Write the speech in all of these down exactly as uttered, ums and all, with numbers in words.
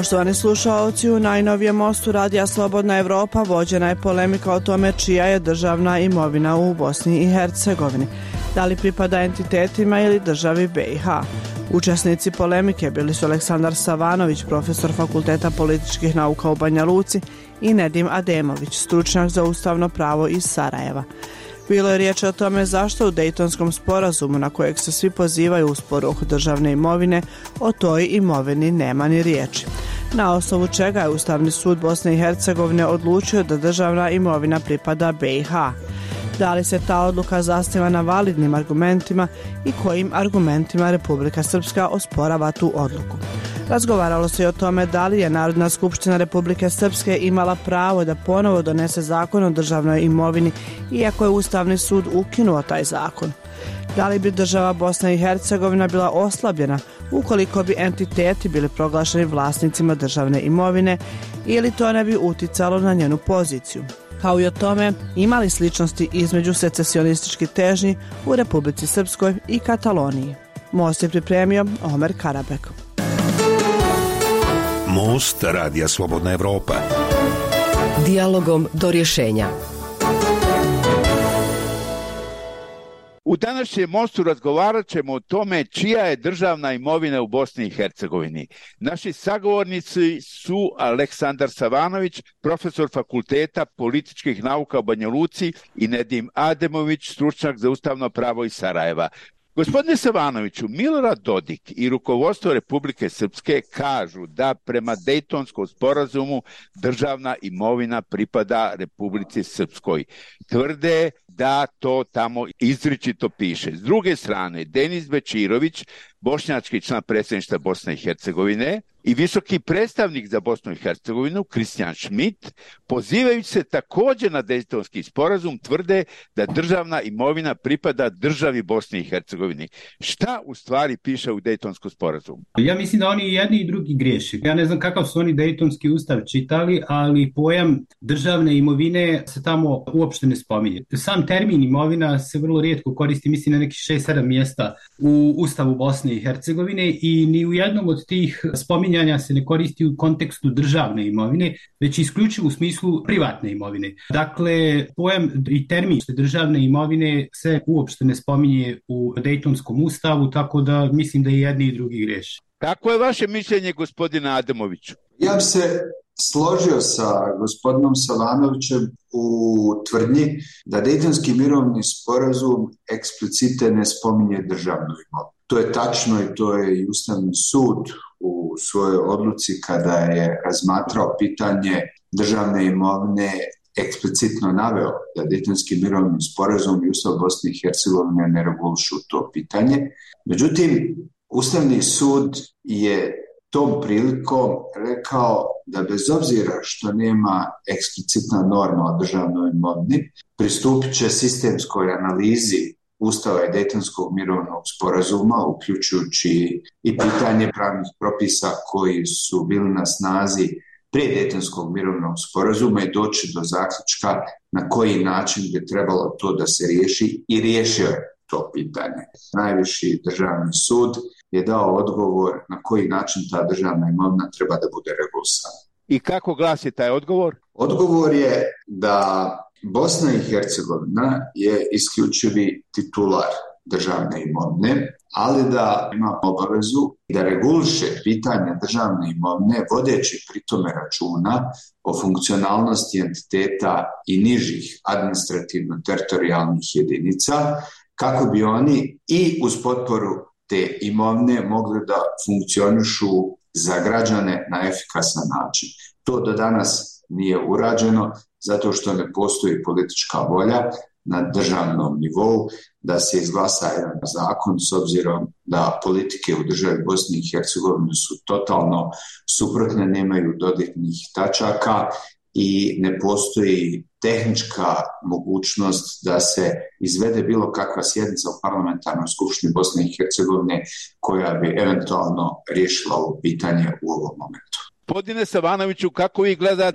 Poštovani slušaoci, u najnovijem mostu Radija Slobodna Evropa vođena je polemika o tome čija je državna imovina u Bosni i Hercegovini. Da li pripada entitetima ili državi B i H? Učesnici polemike bili su Aleksandar Savanović, profesor Fakulteta političkih nauka u Banja Luci, i Nedim Ademović, stručnjak za ustavno pravo iz Sarajeva. Bilo je riječ o tome zašto u Dejtonskom sporazumu, na kojeg se svi pozivaju u sporu oko državne imovine, o toj imovini nema ni riječi. Na osnovu čega je Ustavni sud Bosne i Hercegovine odlučio da državna imovina pripada B i H. Da li se ta odluka zasniva na validnim argumentima i kojim argumentima Republika Srpska osporava tu odluku. Razgovaralo se i o tome da li je Narodna skupština Republike Srpske imala pravo da ponovo donese zakon o državnoj imovini, iako je Ustavni sud ukinuo taj zakon. Da li bi država Bosna i Hercegovina bila oslabljena ukoliko bi entiteti bili proglašeni vlasnicima državne imovine ili to ne bi uticalo na njenu poziciju. Kao i o tome imali sličnosti između secesionističkih težnji u Republici Srpskoj i Kataloniji. Most je pripremio Omer Karabek. Most Radija Slobodna Evropa. Dijalogom do rješenja. U današnjem mostu razgovarat ćemo o tome čija je državna imovina u Bosni i Hercegovini. Naši sagovornici su Aleksandar Savanović, profesor Fakulteta političkih nauka u Banja Luci, i Nedim Ademović, stručnjak za ustavno pravo iz Sarajeva. Gospodine Savanoviću, Milorad Dodik i rukovodstvo Republike Srpske kažu da prema Dejtonskom sporazumu državna imovina pripada Republici Srpskoj. Tvrde da to tamo izričito piše. S druge strane, Denis Bečirović, bošnjački član predsjedništva Bosne i Hercegovine, i visoki predstavnik za Bosnu i Hercegovinu, Kristijan Schmidt, pozivajući se također na Dejtonski sporazum, tvrde da državna imovina pripada državi Bosni i Hercegovini. Šta u stvari piše u Dejtonskom sporazumu? Ja mislim da oni jedni i drugi griješe. Ja ne znam kakav su oni Dejtonski ustav čitali, ali pojam državne imovine se tamo uopšte ne spominje. Sam termin imovina se vrlo rijetko koristi, mislim na nekih šest sedam mjesta u Ustavu Bosne i Hercegovine, i ni u jednom od tih spominja se ne koristi u kontekstu državne imovine, već isključivo u smislu privatne imovine. Dakle, pojam i termin državne imovine se uopšte ne spominje u Dejtonskom ustavu, tako da mislim da i jedni i drugi griješe. Kako je vaše mišljenje, gospodine Ademoviću? Ja bi se složio sa gospodinom Savanovićem u tvrdnji da Dejtonski mirovni sporazum eksplicite ne spominje državnu imovinu. To je tačno i to je i Ustavni sud u svojoj odluci kada je razmatrao pitanje državne imovine eksplicitno naveo da Dejtonski mirovni sporazum i Ustav Bosne i Hercegovine ne regulišu to pitanje. Međutim, Ustavni sud je tom prilikom rekao da bez obzira što nema eksplicitna norma o državnoj imovini, pristupit će sistemskoj analizi Ustava i Dejtonskog mirovnog sporazuma, uključujući i pitanje pravnih propisa koji su bili na snazi prije Dejtonskog mirovnog sporazuma, i doći do zaključka na koji način bi trebalo to da se riješi, i riješio je to pitanje. Najviši državni sud je dao odgovor na koji način ta državna imovina treba da bude regulisana. I kako glasi taj odgovor? Odgovor je da Bosna i Hercegovina je isključivi titular državne imovine, ali da ima obavezu da reguliše pitanje državne imovine vodeći pri tome računa o funkcionalnosti entiteta i nižih administrativno-teritorijalnih jedinica, kako bi oni i uz potporu te imovine mogli da funkcionišu za građane na efikasan način. To do danas nije urađeno zato što ne postoji politička volja na državnom nivou da se izglasa jedan zakon, s obzirom da politike u državi Bosni i Hercegovine su totalno suprotne, nemaju dodirnih tačaka i ne postoji tehnička mogućnost da se izvede bilo kakva sjednica u parlamentarnoj skupštini Bosne i Hercegovine koja bi eventualno riješila ovo pitanje u ovom momentu. Gospodine Savanoviću, kako vi gledate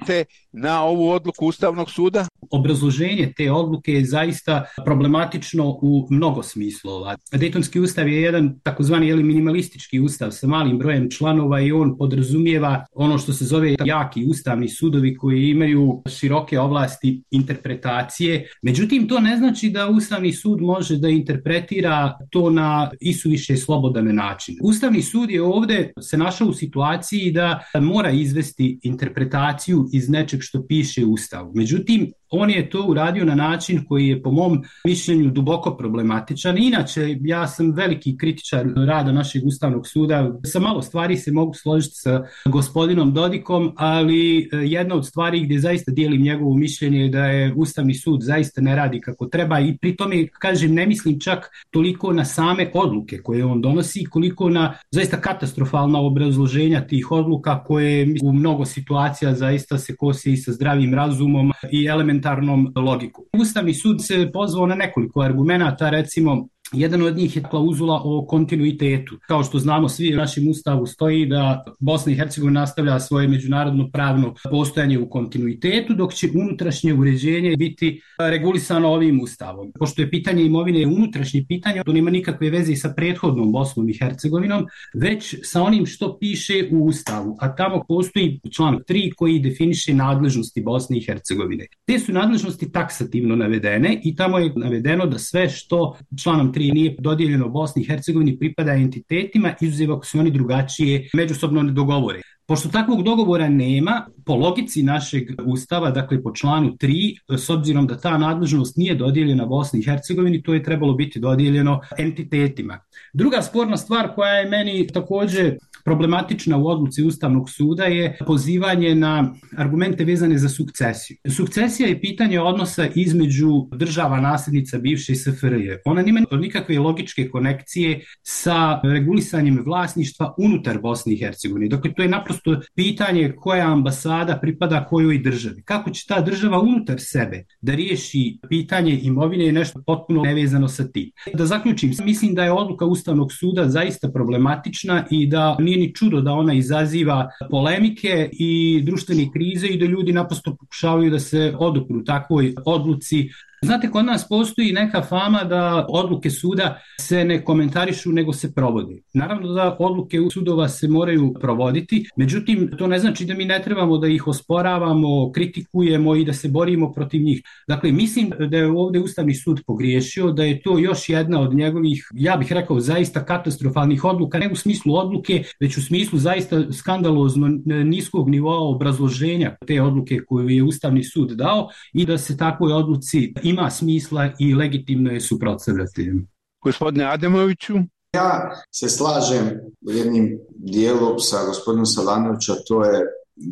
na ovu odluku Ustavnog suda? Obrazloženje te odluke je zaista problematično u mnogo smislova. Dejtonski ustav je jedan takozvani minimalistički ustav sa malim brojem članova i on podrazumijeva ono što se zove jaki ustavni sudovi koji imaju široke ovlasti interpretacije. Međutim, to ne znači da Ustavni sud može da interpretira to na isuviše slobodan način. Ustavni sud je ovdje se našao u situaciji da mora izvesti interpretaciju iz nečeg što piše u Ustavu. Međutim, on je to uradio na način koji je po mom mišljenju duboko problematičan. Inače, ja sam veliki kritičar rada našeg Ustavnog suda. Sa malo stvari se mogu složiti sa gospodinom Dodikom, ali jedna od stvari gdje zaista dijelim njegovo mišljenje je da je Ustavni sud zaista ne radi kako treba i pri tome, kažem, ne mislim čak toliko na same odluke koje on donosi, koliko na zaista katastrofalna obrazloženja tih odluka koje u mnogo situacija zaista se kosi i sa zdravim razumom i elementarnom logiku. Ustavni sud se pozvao na nekoliko argumenata, recimo jedan od njih je klauzula o kontinuitetu. Kao što znamo, svi u našem ustavu stoji da Bosna i Hercegovina nastavlja svoje međunarodno pravno postojanje u kontinuitetu, dok će unutrašnje uređenje biti regulisano ovim ustavom. Pošto je pitanje imovine unutrašnje pitanje, to nema nikakve veze sa prethodnom Bosnom i Hercegovinom, već sa onim što piše u ustavu. A tamo postoji članak tri koji definiše nadležnosti Bosne i Hercegovine. Te su nadležnosti taksativno navedene i tamo je navedeno da sve što članom tri nije dodijeljeno Bosni i Hercegovini pripada entitetima, izuzev ako se oni drugačije međusobno ne dogovore. Pošto takvog dogovora nema, po logici našeg ustava, dakle po članu tri, s obzirom da ta nadležnost nije dodijeljena Bosni i Hercegovini, to je trebalo biti dodijeljeno entitetima. Druga sporna stvar koja je meni također problematična u odluci Ustavnog suda je pozivanje na argumente vezane za sukcesiju. Sukcesija je pitanje odnosa između država nasljednica bivše S F R J. Ona nema nikakve logičke konekcije sa regulisanjem vlasništva unutar Bosne i Hercegovine. Dakle, to je naprosto pitanje koja ambasada pripada kojoj državi. Kako će ta država unutar sebe da riješi pitanje imovine je nešto potpuno nevezano sa tim. Da zaključim, mislim da je odluka Ustavnog suda zaista problematična i da nije ni čudo da ona izaziva polemike i društvene krize i da ljudi naprosto pokušavaju da se odupru takvoj odluci. Znate, kod nas postoji neka fama da odluke suda se ne komentarišu nego se provode. Naravno da odluke sudova se moraju provoditi, međutim to ne znači da mi ne trebamo da ih osporavamo, kritikujemo i da se borimo protiv njih. Dakle, mislim da je ovdje Ustavni sud pogriješio, da je to još jedna od njegovih, ja bih rekao, zaista katastrofalnih odluka, ne u smislu odluke, već u smislu zaista skandalozno niskog nivoa obrazloženja te odluke koju je Ustavni sud dao i da se takvoj odluci ima smisla i legitimno je suprotstavljati. Gospodine Ademoviću? Ja se slažem u jednim dijelu sa gospodinom Savanovića, to je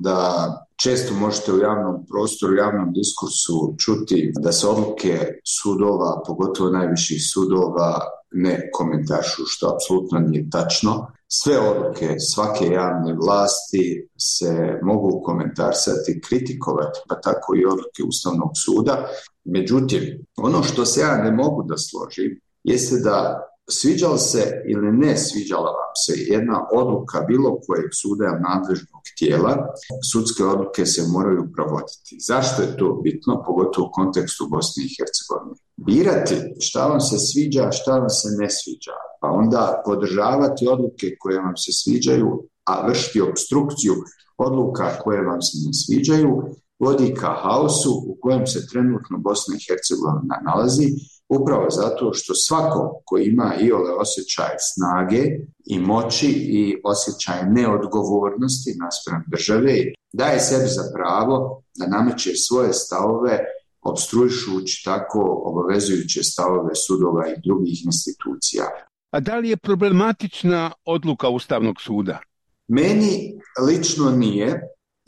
da često možete u javnom prostoru, u javnom diskursu čuti da se odluke sudova, pogotovo najviših sudova, ne komentaršu, što apsolutno nije tačno. Sve odluke svake javne vlasti se mogu komentarsati, kritikovati, pa tako i odluke Ustavnog suda. Međutim, ono što se ja ne mogu da složim jeste da sviđala se ili ne sviđala vam se jedna odluka bilo kojeg suda nadležnog tijela, sudske odluke se moraju provoditi. Zašto je to bitno, pogotovo u kontekstu Bosne i Hercegovine? Birati šta vam se sviđa, šta vam se ne sviđa, pa onda podržavati odluke koje vam se sviđaju, a vršiti obstrukciju odluka koje vam se ne sviđaju, vodi ka haosu u kojem se trenutno Bosna i Hercegovina nalazi, upravo zato što svako ko ima iole osjećaj snage i moći i osjećaj neodgovornosti naspram države daje sebi za pravo da nameće svoje stavove opstruišući tako obavezujuće stavove sudova i drugih institucija. A da li je problematična odluka Ustavnog suda? Meni lično nije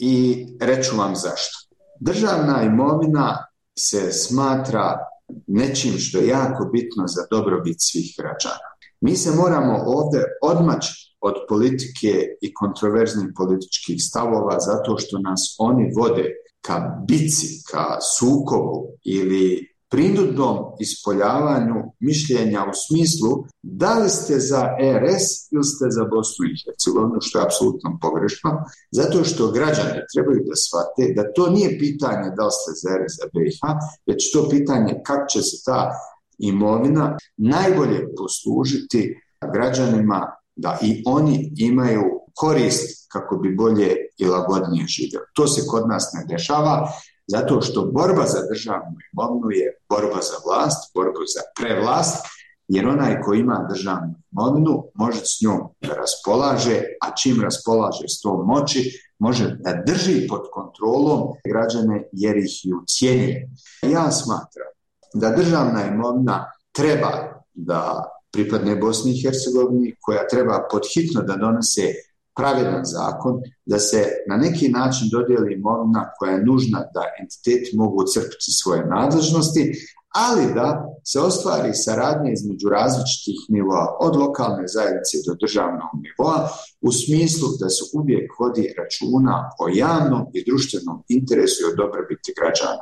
i reću vam zašto. Državna imovina se smatra nečim što je jako bitno za dobrobit svih građana. Mi se moramo ovdje odmaći od politike i kontroverznih političkih stavova zato što nas oni vode ka bici, ka sukobu ili prinudnom prinudnom ispoljavanju mišljenja u smislu da li ste za R S ili ste za Bosnu i Hercegovinu, što je apsolutno pogrešno, zato što građani trebaju da shvate da to nije pitanje da li ste za R S za B i H, već to pitanje kako će se ta imovina najbolje poslužiti građanima da i oni imaju korist kako bi bolje i lagodnije živjeli. To se kod nas ne dešava, zato što borba za državnu imovinu je borba za vlast, borba za prevlast, jer onaj ko ima državnu imovinu može s njom da raspolaže, a čim raspolaže s tom moći, može da drži pod kontrolom građane jer ih i ucijenjuje. Ja smatram da državna imovina treba da pripadne Bosni i Hercegovini, koja treba podhitno da donese pravedan zakon, da se na neki način dodijeli imovina koja je nužna da entiteti mogu crpiti svoje nadležnosti, ali da se ostvari saradnja između različitih nivoa, od lokalne zajednice do državnog nivoa, u smislu da se uvijek vodi računa o javnom i društvenom interesu i o dobrobiti građana.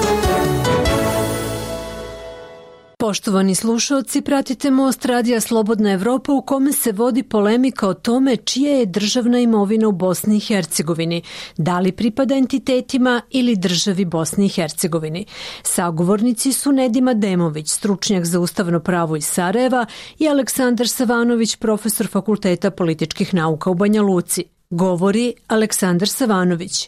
Poštovani slušalci, pratite Most Radija Slobodna Evropa u kome se vodi polemika o tome čija je državna imovina u Bosni i Hercegovini, da li pripada entitetima ili državi Bosni i Hercegovini. Sagovornici su Nedim Ademović, stručnjak za ustavno pravo iz Sarajeva, i Aleksandar Savanović, profesor Fakulteta političkih nauka u Banja Luci. Govori Aleksandar Savanović.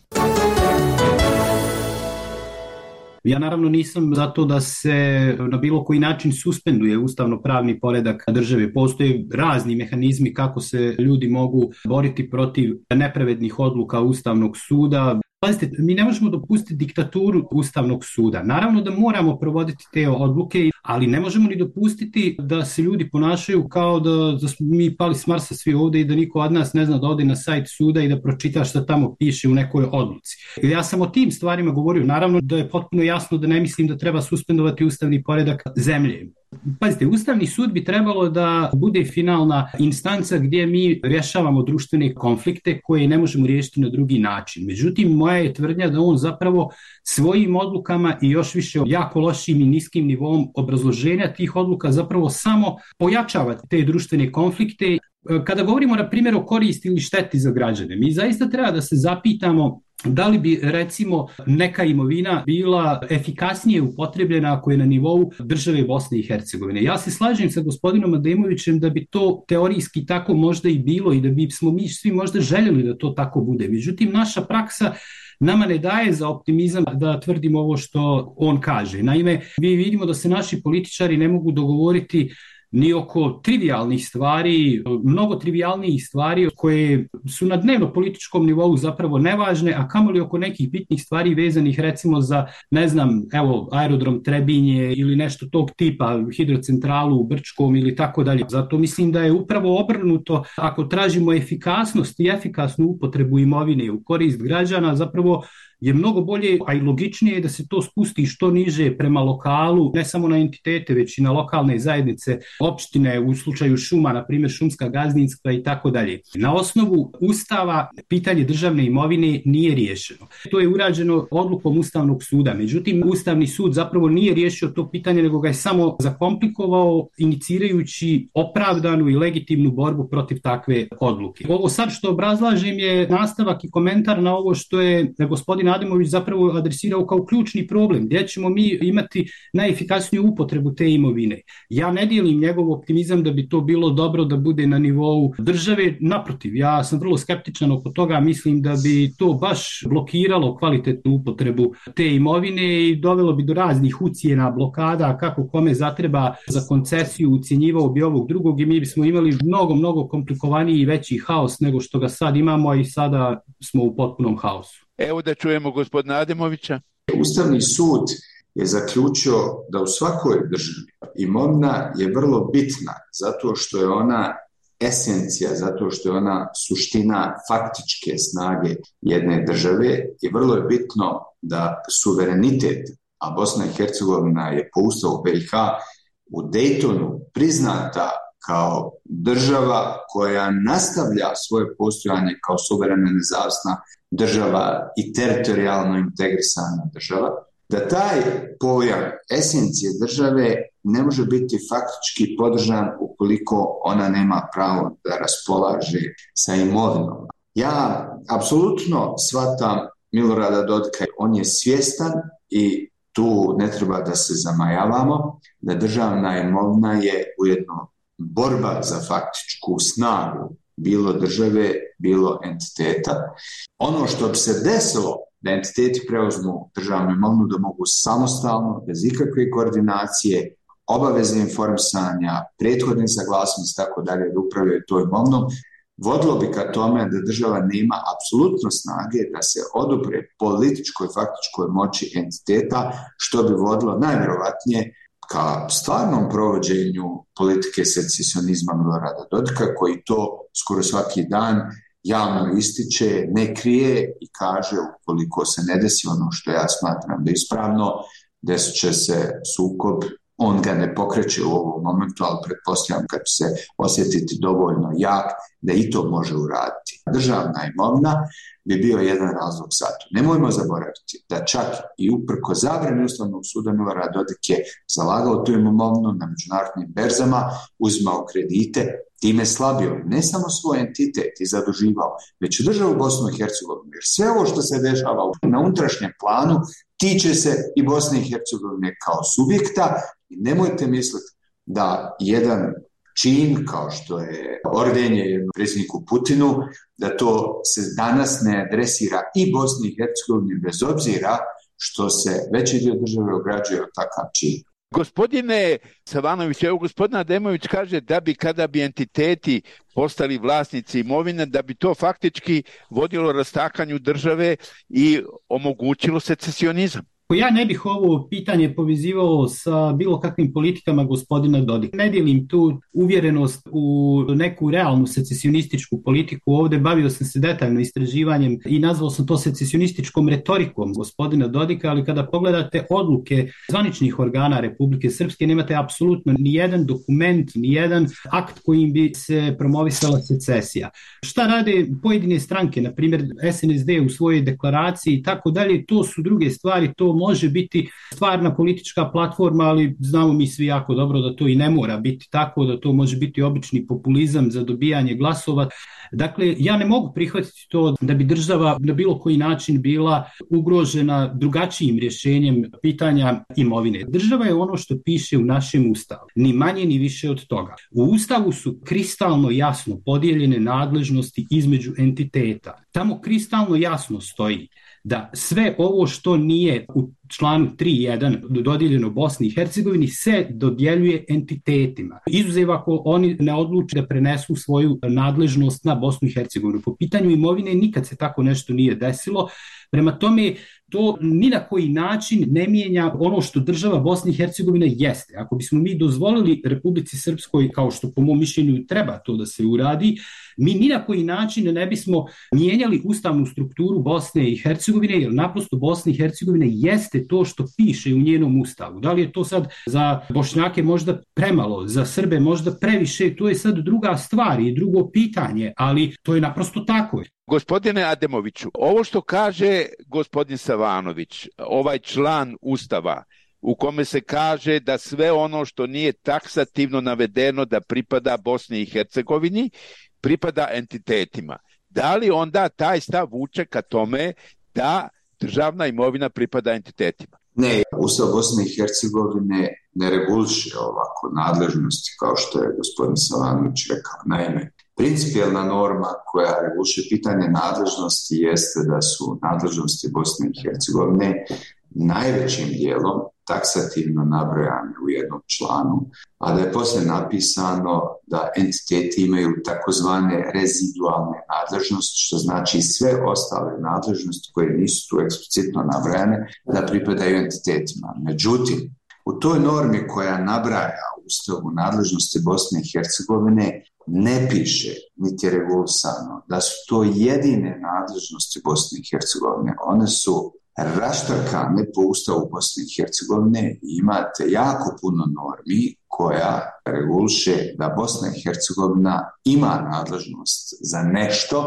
Ja naravno nisam za to da se na bilo koji način suspenduje ustavno-pravni poredak države. Postoje razni mehanizmi kako se ljudi mogu boriti protiv nepravednih odluka Ustavnog suda. Pazite, mi ne možemo dopustiti diktaturu Ustavnog suda. Naravno da moramo provoditi te odluke, ali ne možemo ni dopustiti da se ljudi ponašaju kao da, da smo mi pali s Marsa svi ovdje i da niko od nas ne zna da ode na sajt suda i da pročita šta tamo piše u nekoj odluci. Ja sam o tim stvarima govorio. Naravno da je potpuno jasno da ne mislim da treba suspendovati ustavni poredak zemlje. Pazite, Ustavni sud bi trebalo da bude finalna instanca gdje mi rješavamo društvene konflikte koje ne možemo riješiti na drugi način. Međutim, moja je tvrdnja da on zapravo svojim odlukama i još više jako lošim i niskim nivom obrazloženja tih odluka zapravo samo pojačava te društvene konflikte. Kada govorimo na primjer o koristi ili šteti za građane, mi zaista treba da se zapitamo da li bi recimo neka imovina bila efikasnije upotrebljena ako je na nivou države Bosne i Hercegovine. Ja se slažem sa gospodinom Ademovićem da bi to teorijski tako možda i bilo i da bi smo mi svi možda željeli da to tako bude. Međutim, naša praksa nama ne daje za optimizam da tvrdimo ovo što on kaže. Naime, mi vidimo da se naši političari ne mogu dogovoriti ni oko trivialnih stvari, mnogo trivialnijih stvari koje su na dnevno političkom nivou zapravo nevažne, a kamoli oko nekih bitnih stvari vezanih recimo za, ne znam, evo, aerodrom Trebinje ili nešto tog tipa, hidrocentralu u Brčkom ili tako dalje. Zato mislim da je upravo obrnuto, ako tražimo efikasnost i efikasnu upotrebu imovine u korist građana, zapravo je mnogo bolje, a i logičnije da se to spusti što niže prema lokalu, ne samo na entitete, već i na lokalne zajednice, opštine, u slučaju šuma, na primjer šumska gazdinstva i tako dalje. Na osnovu Ustava pitanje državne imovine nije riješeno. To je urađeno odlukom Ustavnog suda. Međutim, Ustavni sud zapravo nije riješio to pitanje, nego ga je samo zakomplikovao, inicirajući opravdanu i legitimnu borbu protiv takve odluke. Ovo sad što obrazlažem je nastavak i komentar na ovo što je gospodin Ademović zapravo adresirao kao ključni problem, gdje ćemo mi imati najefikasniju upotrebu te imovine. Ja ne dijelim njegov optimizam da bi to bilo dobro da bude na nivou države, naprotiv, ja sam vrlo skeptičan oko toga, mislim da bi to baš blokiralo kvalitetnu upotrebu te imovine i dovelo bi do raznih ucijena, blokada, kako kome zatreba za koncesiju, ucjenjivao bi ovog drugog i mi bismo imali mnogo, mnogo komplikovaniji i veći haos nego što ga sad imamo i sada smo u potpunom haosu. Evo da čujemo gospodina Ademovića. Ustavni sud je zaključio da u svakoj državi imovina je vrlo bitna zato što je ona esencija, zato što je ona suština faktičke snage jedne države i vrlo je bitno da suverenitet, a Bosna i Hercegovina je po Ustavu B i H u Daytonu priznata kao država koja nastavlja svoje postojanje kao suverena nezavisna država i teritorijalno integrisana država, da taj pojam esencije države ne može biti faktički podržan ukoliko ona nema pravo da raspolaže sa imovinom. Ja apsolutno shvatam Milorada Dodika, on je svjestan i tu ne treba da se zamajavamo, da državna imovina je ujedno borba za faktičku snagu bilo države, bilo entiteta. Ono što bi se desilo da entiteti preuzmu državnu imovinu, da mogu samostalno, bez ikakve koordinacije, obaveze informisanja, prethodne saglasnosti, tako dalje, da upravljaju toj imovinom, vodilo bi ka tome da država nema apsolutno snage da se odupre političkoj, faktičkoj moći entiteta, što bi vodilo najvjerovatnije ka stvarnom provođenju politike secesionizma Milorada Dodika, koji to skoro svaki dan javno ističe, ne krije i kaže ukoliko se ne desi ono što ja smatram da je ispravno, desit će se sukob. On ga ne pokreće u ovom momentu, ali pretpostavljam kad se osjetiti dovoljno jak da i to može uraditi. Državna imovina bi bio jedan razlog za to. Nemojmo zaboraviti da čak i uprko zabrani Ustavnog suda Milorad Dodik je zalagao tu imovinu na međunarodnim berzama, uzimao kredite, time slabio ne samo svoj entitet i zaduživao, već i državu Bosnu i Hercegovinu. Jer sve ovo što se dešava na unutrašnjem planu tiče se i Bosne i Hercegovine kao subjekta i nemojte misliti da jedan čin kao što je ordenje jednom predsjedniku Putinu, da to se danas ne adresira i Bosni i Hercegovini bez obzira što se veći dio države ograđuje od takav čin. Gospodine Savanović, evo gospodin Ademović kaže da bi kada bi entiteti postali vlasnici imovine, da bi to faktički vodilo rastakanju države i omogućilo secesionizam. Ja ne bih ovo pitanje povezivao sa bilo kakvim politikama gospodina Dodika. Ne dijelim tu uvjerenost u neku realnu secesionističku politiku. Ovdje bavio sam se detaljno istraživanjem i nazvao sam to secesionističkom retorikom gospodina Dodika, ali kada pogledate odluke zvaničnih organa Republike Srpske, nemate apsolutno ni jedan dokument, ni jedan akt kojim bi se promovisala secesija. Šta rade pojedine stranke, na primjer S N S D u svojoj deklaraciji i tako dalje, to su druge stvari, to može biti stvarna politička platforma, ali znamo mi svi jako dobro da to i ne mora biti tako, da to može biti obični populizam za dobijanje glasova. Dakle, ja ne mogu prihvatiti to da bi država na bilo koji način bila ugrožena drugačijim rješenjem pitanja imovine. Država je ono što piše u našem ustavu, ni manje ni više od toga. U ustavu su kristalno jasno podijeljene nadležnosti između entiteta. Tamo kristalno jasno stoji da sve ovo što nije u članu tri jedan dodijeljeno Bosni i Hercegovini se dodjeljuje entitetima. Izuzev ako oni ne odluče da prenesu svoju nadležnost na Bosnu i Hercegovinu. Po pitanju imovine nikad se tako nešto nije desilo. Prema tome, to ni na koji način ne mijenja ono što država Bosne i Hercegovine jeste. Ako bismo mi dozvolili Republici Srpskoj, kao što po mom mišljenju treba to da se uradi, mi ni na koji način ne bismo mijenjali ustavnu strukturu Bosne i Hercegovine, jer naprosto Bosna i Hercegovina jeste to što piše u njenom ustavu. Da li je to sad za Bošnjake možda premalo, za Srbe možda previše, to je sad druga stvar i drugo pitanje, ali to je naprosto tako. Gospodine Ademoviću, ovo što kaže gospodin Savanović, ovaj član Ustava u kome se kaže da sve ono što nije taksativno navedeno da pripada Bosni i Hercegovini, pripada entitetima. Da li onda taj stav vuče ka tome da državna imovina pripada entitetima? Ne, Ustav Bosne i Hercegovine ne reguliše ovako nadležnosti kao što je gospodin Savanović rekao. Naime, principijelna norma koja reguliše pitanje nadležnosti jeste da su nadležnosti Bosne i Hercegovine najvećim dijelom taksativno nabrojane u jednom članu, a da je poslije napisano da entiteti imaju takozvane rezidualne nadležnosti, što znači sve ostale nadležnosti koje nisu tu eksplicitno nabrojane da pripadaju entitetima. Međutim, u toj normi koja nabraja u Ustavu nadležnosti Bosne i Hercegovine ne piše, niti je regulisano, da su to jedine nadležnosti Bosne i Hercegovine. One su raštrkane po Ustavu Bosne i Hercegovine i imate jako puno normi koja reguliše da Bosna i Hercegovina ima nadležnost za nešto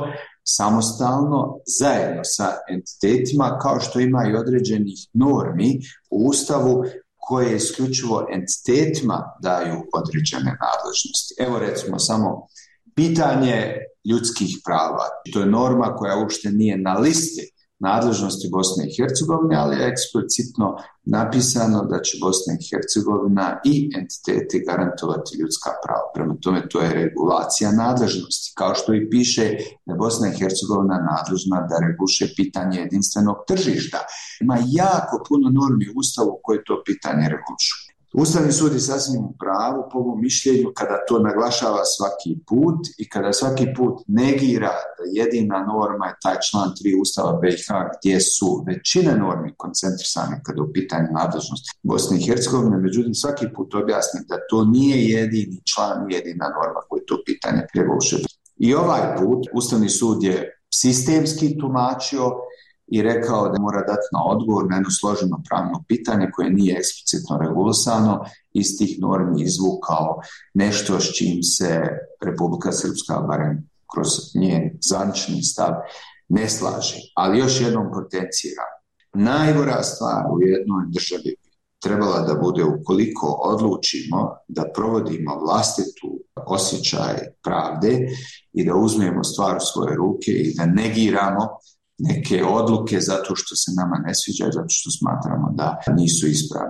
samostalno, zajedno sa entitetima, kao što ima i određenih normi u Ustavu koje isključivo entitetima daju određene nadležnosti. Evo recimo samo pitanje ljudskih prava. To je norma koja uopšte nije na listi nadležnosti Bosne i Hercegovine, ali je eksplicitno napisano da će Bosna i Hercegovina i entiteti garantovati ljudska prava. Prema tome, to je regulacija nadležnosti, kao što i piše da je Bosna i Hercegovina nadležna da reguliše pitanje jedinstvenog tržišta. Ima jako puno normi u Ustavu koje to pitanje regulišu. Ustavni sud je sasvim u pravu po mom mišljenju kada to naglašava svaki put i kada svaki put negira da jedina norma je taj član tri Ustava B i H gdje su većine normi koncentrisane kada je u pitanju nadležnosti Bosne i Hercegovine, međutim svaki put objasni da to nije jedini član, jedina norma koje to pitanje reguliše. I ovaj put Ustavni sud je sistemski tumačio i rekao da mora dati na odgovor na jedno složeno pravno pitanje koje nije eksplicitno regulisano, iz tih normi izvukao nešto s čim se Republika Srpska, barem kroz njen zvanični stav, ne slaže. Ali još jednom potencira. Najgora stvar u jednoj državi trebala da bude ukoliko odlučimo da provodimo vlastitu osjećaj pravde i da uzmemo stvar u svoje ruke i da negiramo neke odluke zato što se nama ne sviđaju, zato što smatramo da nisu ispravne.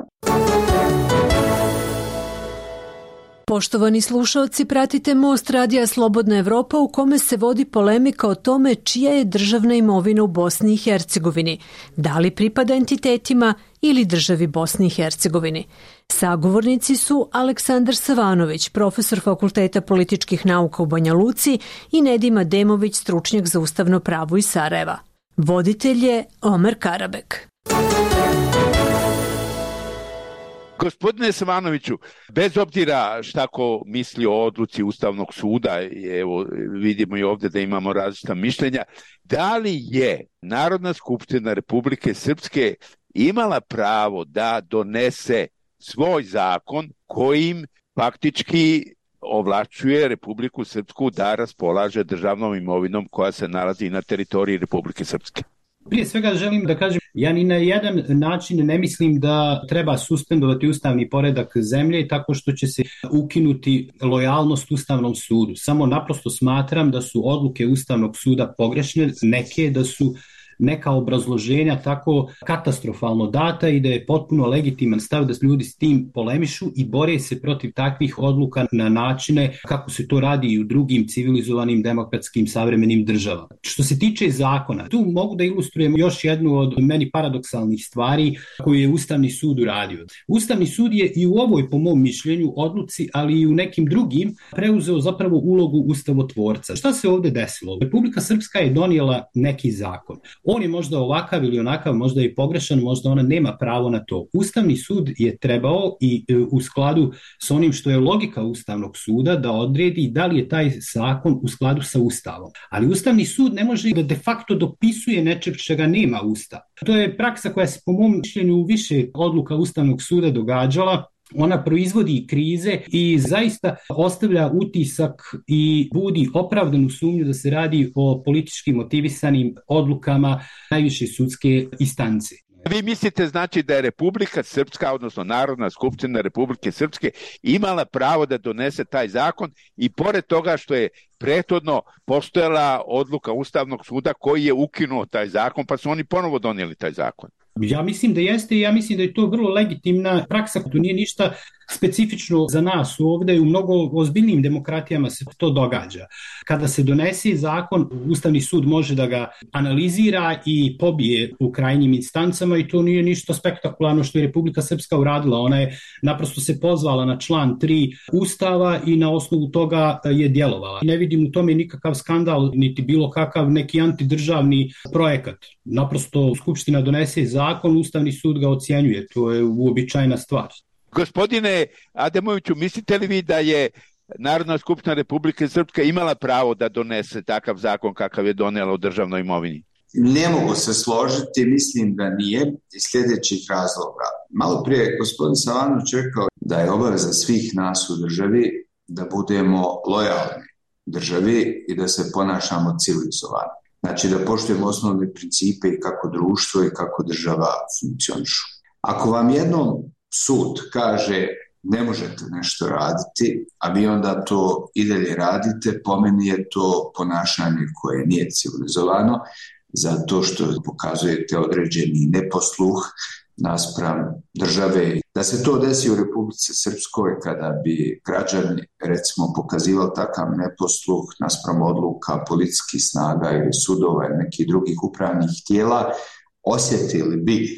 Poštovani slušalci, pratite Most radija Slobodna Evropa u kome se vodi polemika o tome čija je državna imovina u Bosni i Hercegovini, da li pripada entitetima ili državi Bosni i Hercegovini. Sagovornici su Aleksandar Savanović, profesor Fakulteta političkih nauka u Banja Luci, i Nedim Ademović, stručnjak za ustavno pravo iz Sarajeva. Voditelj je Omer Karabek. Gospodine Savanoviću, bez obzira šta ko misli o odluci Ustavnog suda, evo vidimo i ovdje da imamo različita mišljenja, da li je Narodna skupština Republike Srpske imala pravo da donese svoj zakon kojim faktički ovlašćuje Republiku Srpsku da raspolaže državnom imovinom koja se nalazi na teritoriji Republike Srpske? Prije svega želim da kažem, ja ni na jedan način ne mislim da treba suspendovati ustavni poredak zemlje tako što će se ukinuti lojalnost Ustavnom sudu. Samo naprosto smatram da su odluke Ustavnog suda pogrešne, neke da su neka obrazloženja tako katastrofalno data i da je potpuno legitiman stav da ljudi s tim polemišu i bore se protiv takvih odluka na načine kako se to radi i u drugim civilizovanim, demokratskim, savremenim državama. Što se tiče zakona, tu mogu da ilustrujem još jednu od meni paradoksalnih stvari koju je Ustavni sud uradio. Ustavni sud je i u ovoj, po mom mišljenju, odluci, ali i u nekim drugim, preuzeo zapravo ulogu ustavotvorca. Šta se ovdje desilo? Republika Srpska je donijela neki zakon. On je možda ovakav ili onakav, možda i pogrešan, možda ona nema pravo na to. Ustavni sud je trebao i u skladu s onim što je logika Ustavnog suda da odredi da li je taj zakon u skladu sa Ustavom. Ali Ustavni sud ne može da de facto dopisuje nečeg čega nema Ustav. To je praksa koja se po mom mišljenju u više odluka Ustavnog suda događala. Ona proizvodi krize i zaista ostavlja utisak i budi opravdanu sumnju da se radi o politički motivisanim odlukama najviše sudske instance. Vi mislite znači da je Republika Srpska, odnosno Narodna skupština Republike Srpske, imala pravo da donese taj zakon i pored toga što je prethodno postojala odluka Ustavnog suda koji je ukinuo taj zakon, pa su oni ponovo donijeli taj zakon? Ja mislim da jeste i ja mislim da je to vrlo legitimna praksa. To nije ništa specifično za nas ovdje, u mnogo ozbiljnijim demokratijama se to događa. Kada se donese zakon, Ustavni sud može da ga analizira i pobije u krajnjim instancama i to nije ništa spektakularno što je Republika Srpska uradila. Ona je naprosto se pozvala na član tri Ustava i na osnovu toga je djelovala. Ne vidim u tome nikakav skandal, niti bilo kakav neki antidržavni projekat. Naprosto Skupština donese zakon, Ustavni sud ga ocjenjuje. To je uobičajena stvar. Gospodine Ademoviću, mislite li vi da je Narodna skupština Republike Srpske imala pravo da donese takav zakon kakav je donijela o državnoj imovini? Ne mogu se složiti, mislim da nije iz sljedećih razloga. Malo prije gospodin Savanović rekao da je obaveza svih nas u državi da budemo lojalni državi i da se ponašamo civilizovano. Znači da poštujemo osnovne principe i kako društvo i kako država funkcionišu. Ako vam jednom sud kaže ne možete nešto raditi, a vi onda to i dalje radite, po meni je to ponašanje koje nije civilizovano, zato što pokazujete određeni neposluh naspram države. Da se to desi u Republici Srpskoj kada bi građani recimo pokazivali takav neposluh naspram odluka policijskih snaga ili sudova ili nekih drugih upravnih tijela, osjetili bi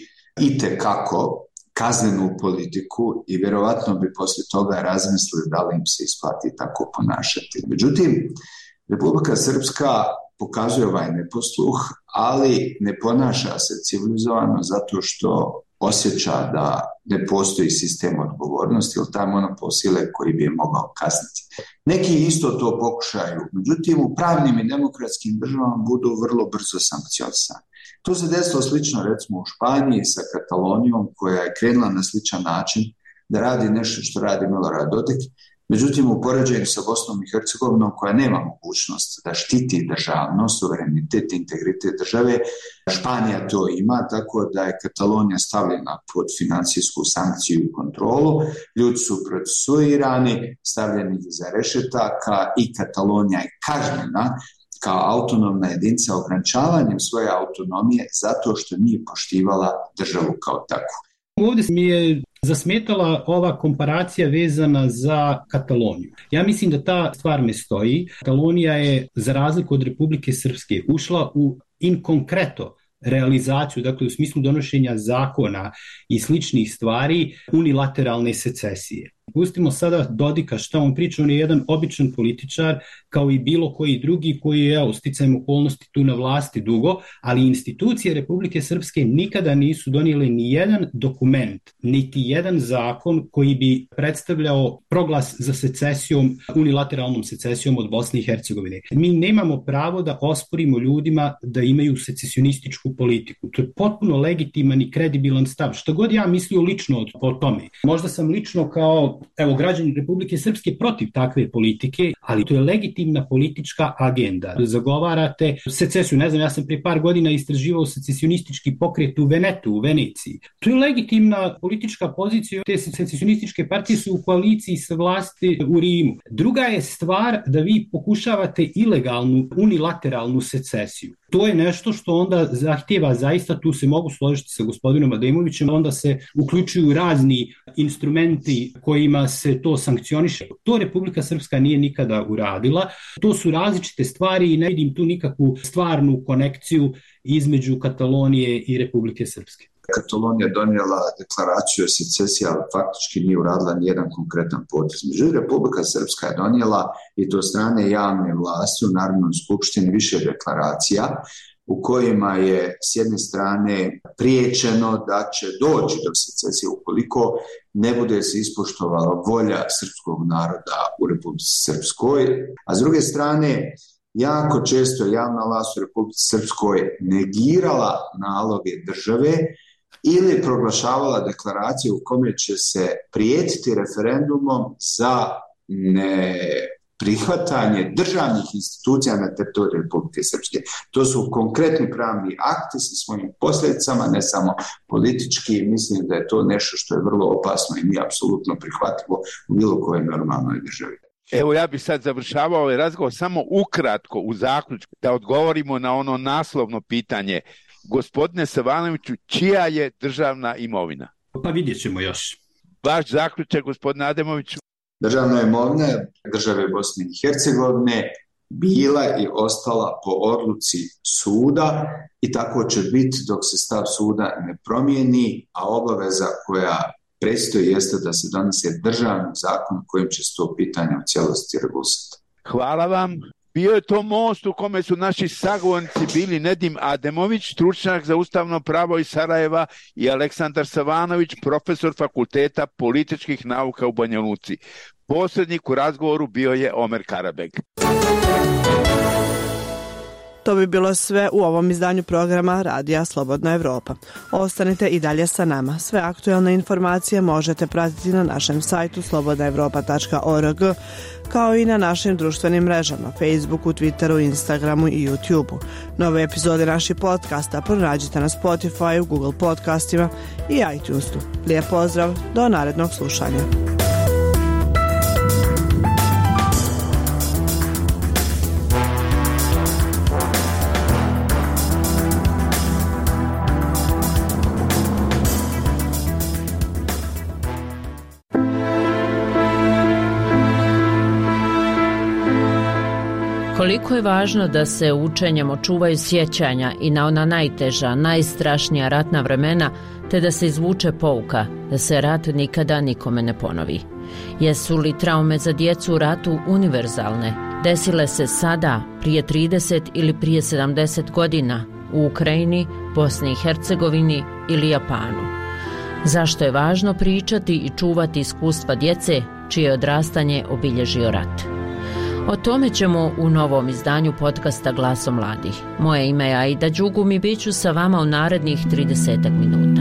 itekako kaznenu politiku i vjerovatno bi poslije toga razmislili da li im se isplati tako ponašati. Međutim, Republika Srpska pokazuje ovaj neposluh, ali ne ponaša se civilizovano zato što osjeća da ne postoji sistem odgovornosti ili taj monopol sile koji bi je mogao kazniti. Neki isto to pokušaju, međutim u pravnim i demokratskim državama budu vrlo brzo sankcionisani. To se desilo slično recimo u Španiji sa Katalonijom koja je krenula na sličan način da radi nešto što radi Milorad Dodik. Međutim, u poređenju sa Bosnom i Hercegovinom koja nema mogućnost da štiti državnost, suverenitet i integritet države, Španija to ima, tako da je Katalonija stavljena pod financijsku sankciju i kontrolu, ljudi su procesuirani, stavljeni za rešetaka i Katalonija je kažnjena kao autonomna jedinica ograničavanjem svoje autonomije zato što nije poštivala državu kao takvu. Ovdje mi je zasmetala ova komparacija vezana za Kataloniju. Ja mislim da ta stvar ne stoji. Katalonija je, za razliku od Republike Srpske, ušla u in concreto realizaciju, dakle u smislu donošenja zakona i sličnih stvari, unilateralne secesije. Pustimo sada Dodika šta on priča, on je jedan običan političar kao i bilo koji drugi koji je u sticajem okolnosti tu na vlasti dugo, ali institucije Republike Srpske nikada nisu donijele ni jedan dokument, niti jedan zakon koji bi predstavljao proglas za secesijom, unilateralnom secesijom od Bosne i Hercegovine. Mi nemamo pravo da osporimo ljudima da imaju secesionističku politiku. To je potpuno legitiman i kredibilan stav. Što god ja mislio lično o tome. Možda sam lično kao evo, građani Republike Srpske protiv takve politike, ali to je legitimna politička agenda. Zagovarate secesiju, ne znam, ja sam prije par godina istraživao secesionistički pokret u Venetu, u Veneciji. To je legitimna politička pozicija, te secesionističke partije su u koaliciji sa vlasti u Rimu. Druga je stvar da vi pokušavate ilegalnu, unilateralnu secesiju. To je nešto što onda zahtjeva, zaista tu se mogu složiti sa gospodinom Ademovićem, onda se uključuju razni instrumenti kojima se to sankcioniše. To Republika Srpska nije nikada uradila. To su različite stvari i ne vidim tu nikakvu stvarnu konekciju između Katalonije i Republike Srpske. Katalonija donijela deklaraciju o secesiji, ali faktički nije uradila nijedan konkretan potez. Međutim, Republika Srpska je donijela i to strane javne vlasti u Narodnoj skupštini više deklaracija u kojima je s jedne strane priječeno da će doći do secesije ukoliko ne bude se ispoštovala volja srpskog naroda u Republici Srpskoj, a s druge strane jako često javna vlast u Republici Srpskoj negirala naloge države ili proglašavala deklaracije u kome će se prijetiti referendumom za neprihvatanje državnih institucija na teritoriju Republike Srpske. To su konkretni pravni akti sa svojim posljedicama, ne samo politički. Mislim da je to nešto što je vrlo opasno i nije apsolutno prihvatljivo u bilo kojoj normalnoj državi. Evo ja bih sad završavao ovaj razgovor samo ukratko u zaključku da odgovorimo na ono naslovno pitanje. Gospodine Savanoviću, čija je državna imovina? Pa vidjet ćemo još. Vaš zaključak, gospodine Ademoviću? Državna imovina države Bosne i Hercegovine bila i ostala po odluci suda i tako će biti dok se stav suda ne promijeni, a obaveza koja predstoji jeste da se donese državni zakon kojim će se to pitanje u cijelosti regulisati. Hvala vam. Bio je to most u kome su naši sagovornici bili Nedim Ademović, stručnjak za ustavno pravo iz Sarajeva, i Aleksandar Savanović, profesor Fakulteta političkih nauka u Banja Luci. Posrednik u razgovoru bio je Omer Karabeg. To bi bilo sve u ovom izdanju programa Radija Slobodna Evropa. Ostanite i dalje sa nama. Sve aktuelne informacije možete pratiti na našem sajtu slobodna evropa tačka org, kao i na našim društvenim mrežama, Facebooku, Twitteru, Instagramu i YouTubeu. Nove epizode naših podcasta pronađite na Spotify, Google podcastima i iTunesu. Lijep pozdrav, do narednog slušanja. Koliko je važno da se učenjem očuvaju sjećanja i na ona najteža, najstrašnija ratna vremena, te da se izvuče pouka, da se rat nikada nikome ne ponovi. Jesu li traume za djecu u ratu univerzalne? Desile se sada, prije trideset ili prije sedamdeset godina, u Ukrajini, Bosni i Hercegovini ili Japanu? Zašto je važno pričati i čuvati iskustva djece čije odrastanje obilježio rat? O tome ćemo u novom izdanju podcasta Glasom mladih. Moje ime je Aida Đugum i bit ću sa vama u narednih tridesetak minuta.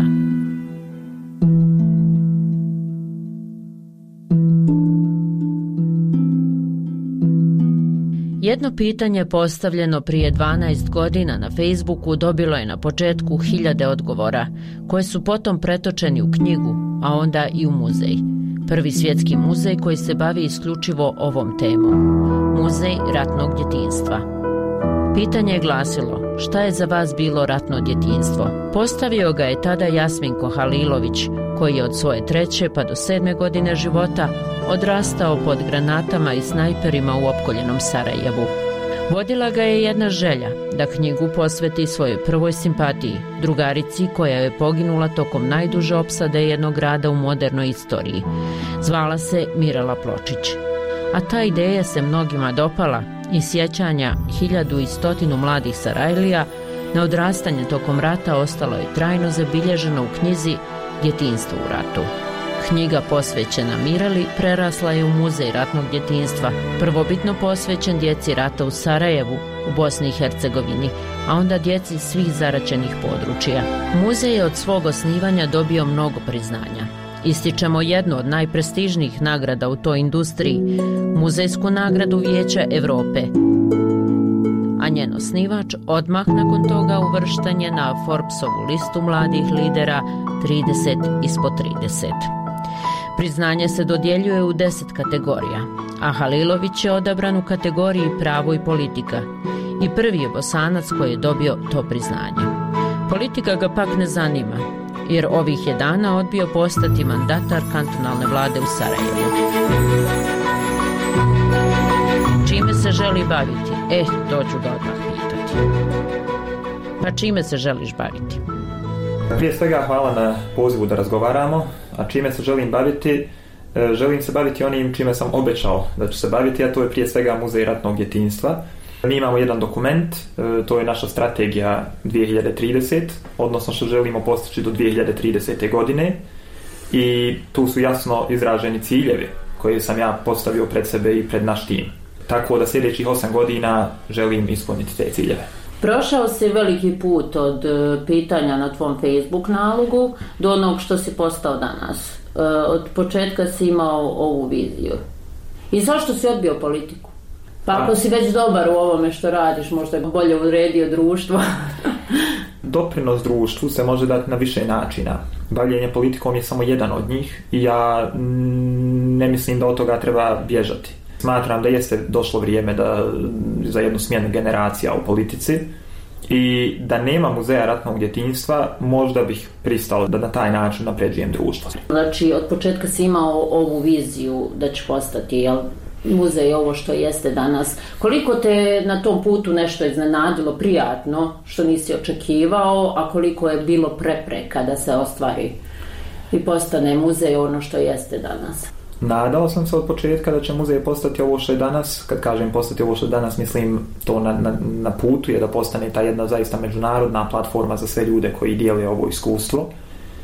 Jedno pitanje postavljeno prije dvanaest godina na Facebooku dobilo je na početku hiljade odgovora, koje su potom pretočeni u knjigu, a onda i u muzej. Prvi svjetski muzej koji se bavi isključivo ovom temom. Muzej ratnog djetinjstva. Pitanje je glasilo: šta je za vas bilo ratno djetinjstvo? Postavio ga je tada Jasminko Halilović, koji je od svoje treće pa do sedme godine života odrastao pod granatama i snajperima u opkoljenom Sarajevu. Vodila ga je jedna želja, da knjigu posveti svojoj prvoj simpatiji, drugarici koja je poginula tokom najduže opsade jednog grada u modernoj istoriji. Zvala se Mirela Pločić. A ta ideja se mnogima dopala i sjećanja hiljadu i stotinu mladih Sarajlija na odrastanje tokom rata ostalo je trajno zabilježeno u knjizi Djetinjstvo u ratu. Knjiga posvećena Mireli prerasla je u muzej ratnog djetinjstva, prvobitno posvećen djeci rata u Sarajevu, u Bosni i Hercegovini, a onda djeci svih zaraćenih područja. Muzej je od svog osnivanja dobio mnogo priznanja. Ističemo jednu od najprestižnijih nagrada u toj industriji, muzejsku nagradu Vijeća Europe, a njen osnivač odmah nakon toga uvršten je na Forbesovu listu mladih lidera trideset ispod trideset. Priznanje se dodjeljuje u deset kategorija, a Halilović je odabran u kategoriji pravo i politika i prvi je Bosanac koji je dobio to priznanje. Politika ga pak ne zanima, jer ovih je dana odbio postati mandatar kantonalne vlade u Sarajevu. Čime se želi baviti? Eh, to ću ga odmah pitati. Pa čime se želiš baviti? Prije svega hvala na pozivu da razgovaramo, a čime se želim baviti? Želim se baviti onim čime sam obećao da ću se baviti, a to je prije svega Muzej ratnog djetinjstva. Mi imamo jedan dokument, to je naša strategija dvije hiljade trideset, odnosno što želimo postići do dvije hiljade tridesete. godine i tu su jasno izraženi ciljevi koje sam ja postavio pred sebe i pred naš tim. Tako da sljedećih osam godina želim ispuniti te ciljeve. Prošao si veliki put od pitanja na tvom Facebook nalogu do onog što si postao danas. Od početka si imao ovu viziju. I zašto si odbio politiku? Pa ako si već dobar u ovome što radiš, možda je bolje uredio društvo. Doprinos društvu se može dati na više načina. Bavljenje politikom je samo jedan od njih i ja ne mislim da od toga treba bježati. Smatram da jeste došlo vrijeme da, za jednu smjenu generacija u politici i da nema muzeja ratnog djetinjstva, možda bih pristao da na taj način napređujem društvo. Znači, od početka si imao ovu viziju da će postati, jel, muzej ovo što jeste danas. Koliko te na tom putu nešto iznenadilo, prijatno, što nisi očekivao, a koliko je bilo prepreka da se ostvari i postane muzej ono što jeste danas? Nadao sam se od početka da će muzej postati ovo što je danas. Kad kažem postati ovo što je danas, mislim to na, na, na putu je da postane ta jedna zaista međunarodna platforma za sve ljude koji dijele ovo iskustvo.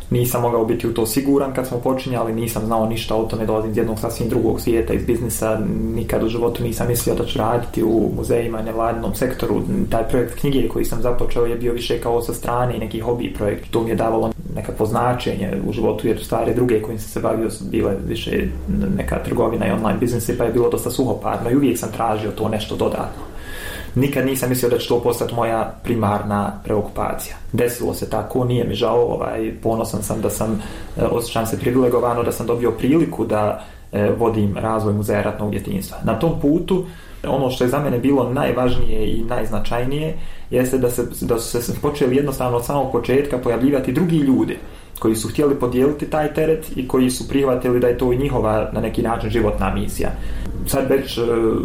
Nisam mogao biti u to siguran kad smo počinjali, nisam znao ništa o tome, dolazim iz jednog sasvim drugog svijeta, iz biznisa, nikad u životu nisam mislio da ću raditi u muzejima, nevladinom sektoru. Taj projekt knjige koji sam započeo je bio više kao sa strane i neki hobi projekt. To mi je davalo nekakvo značenje u životu, jer stvari druge kojim sam se bavio su bile više neka trgovina i online biznisi, pa je bilo dosta suhoparno i uvijek sam tražio to nešto dodatno. Nikad nisam mislio da će to postati moja primarna preokupacija. Desilo se tako, nije mi žao, ovaj, ponosan sam da sam, osjećam se privilegovano da sam dobio priliku da e, vodim razvoj muzeja ratnog djetinjstva. Na tom putu, ono što je za mene bilo najvažnije i najznačajnije, jeste da, se, da su se počeli jednostavno od samog početka pojavljivati drugi ljudi koji su htjeli podijeliti taj teret i koji su prihvatili da je to i njihova na neki način životna misija. Sad već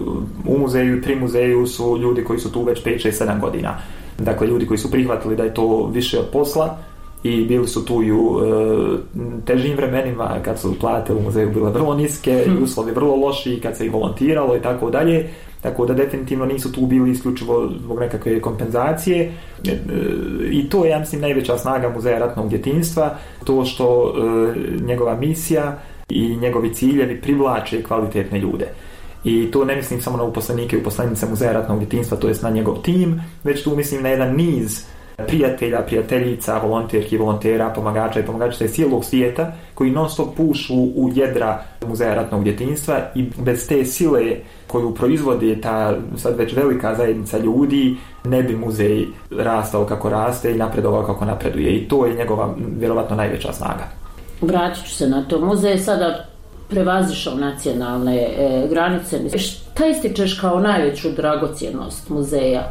u muzeju i pri muzeju su ljudi koji su tu već pet, šest, sedam godina. Dakle, ljudi koji su prihvatili da je to više od posla i bili su tu i u e, težim vremenima kad su plate u muzeju bile vrlo niske, hmm. uslovi vrlo loši, kad se i volontiralo i tako dalje. Tako da definitivno nisu tu bili isključivo zbog nekakve kompenzacije e, i to je, ja mislim, najveća snaga muzeja ratnog djetinjstva, to što e, njegova misija i njegovi ciljevi privlače kvalitetne ljude. I to ne mislim samo na uposlenike i uposlenice muzeja ratnog djetinjstva, to jest na njegov tim, već tu mislim na jedan niz prijatelja, prijateljica, volonterki, volontera, pomagača i pomagačica iz cijelog svijeta koji non stop pušu u jedra muzeja ratnog djetinjstva i bez te sile koju proizvodi ta sad već velika zajednica ljudi ne bi muzej rastao kako raste i napredovao kako napreduje. I to je njegova vjerovatno najveća snaga. Vratit ću se na to. Muzej je sada prevazišao nacionalne e, granice. Šta ističeš kao najveću dragocjenost muzeja?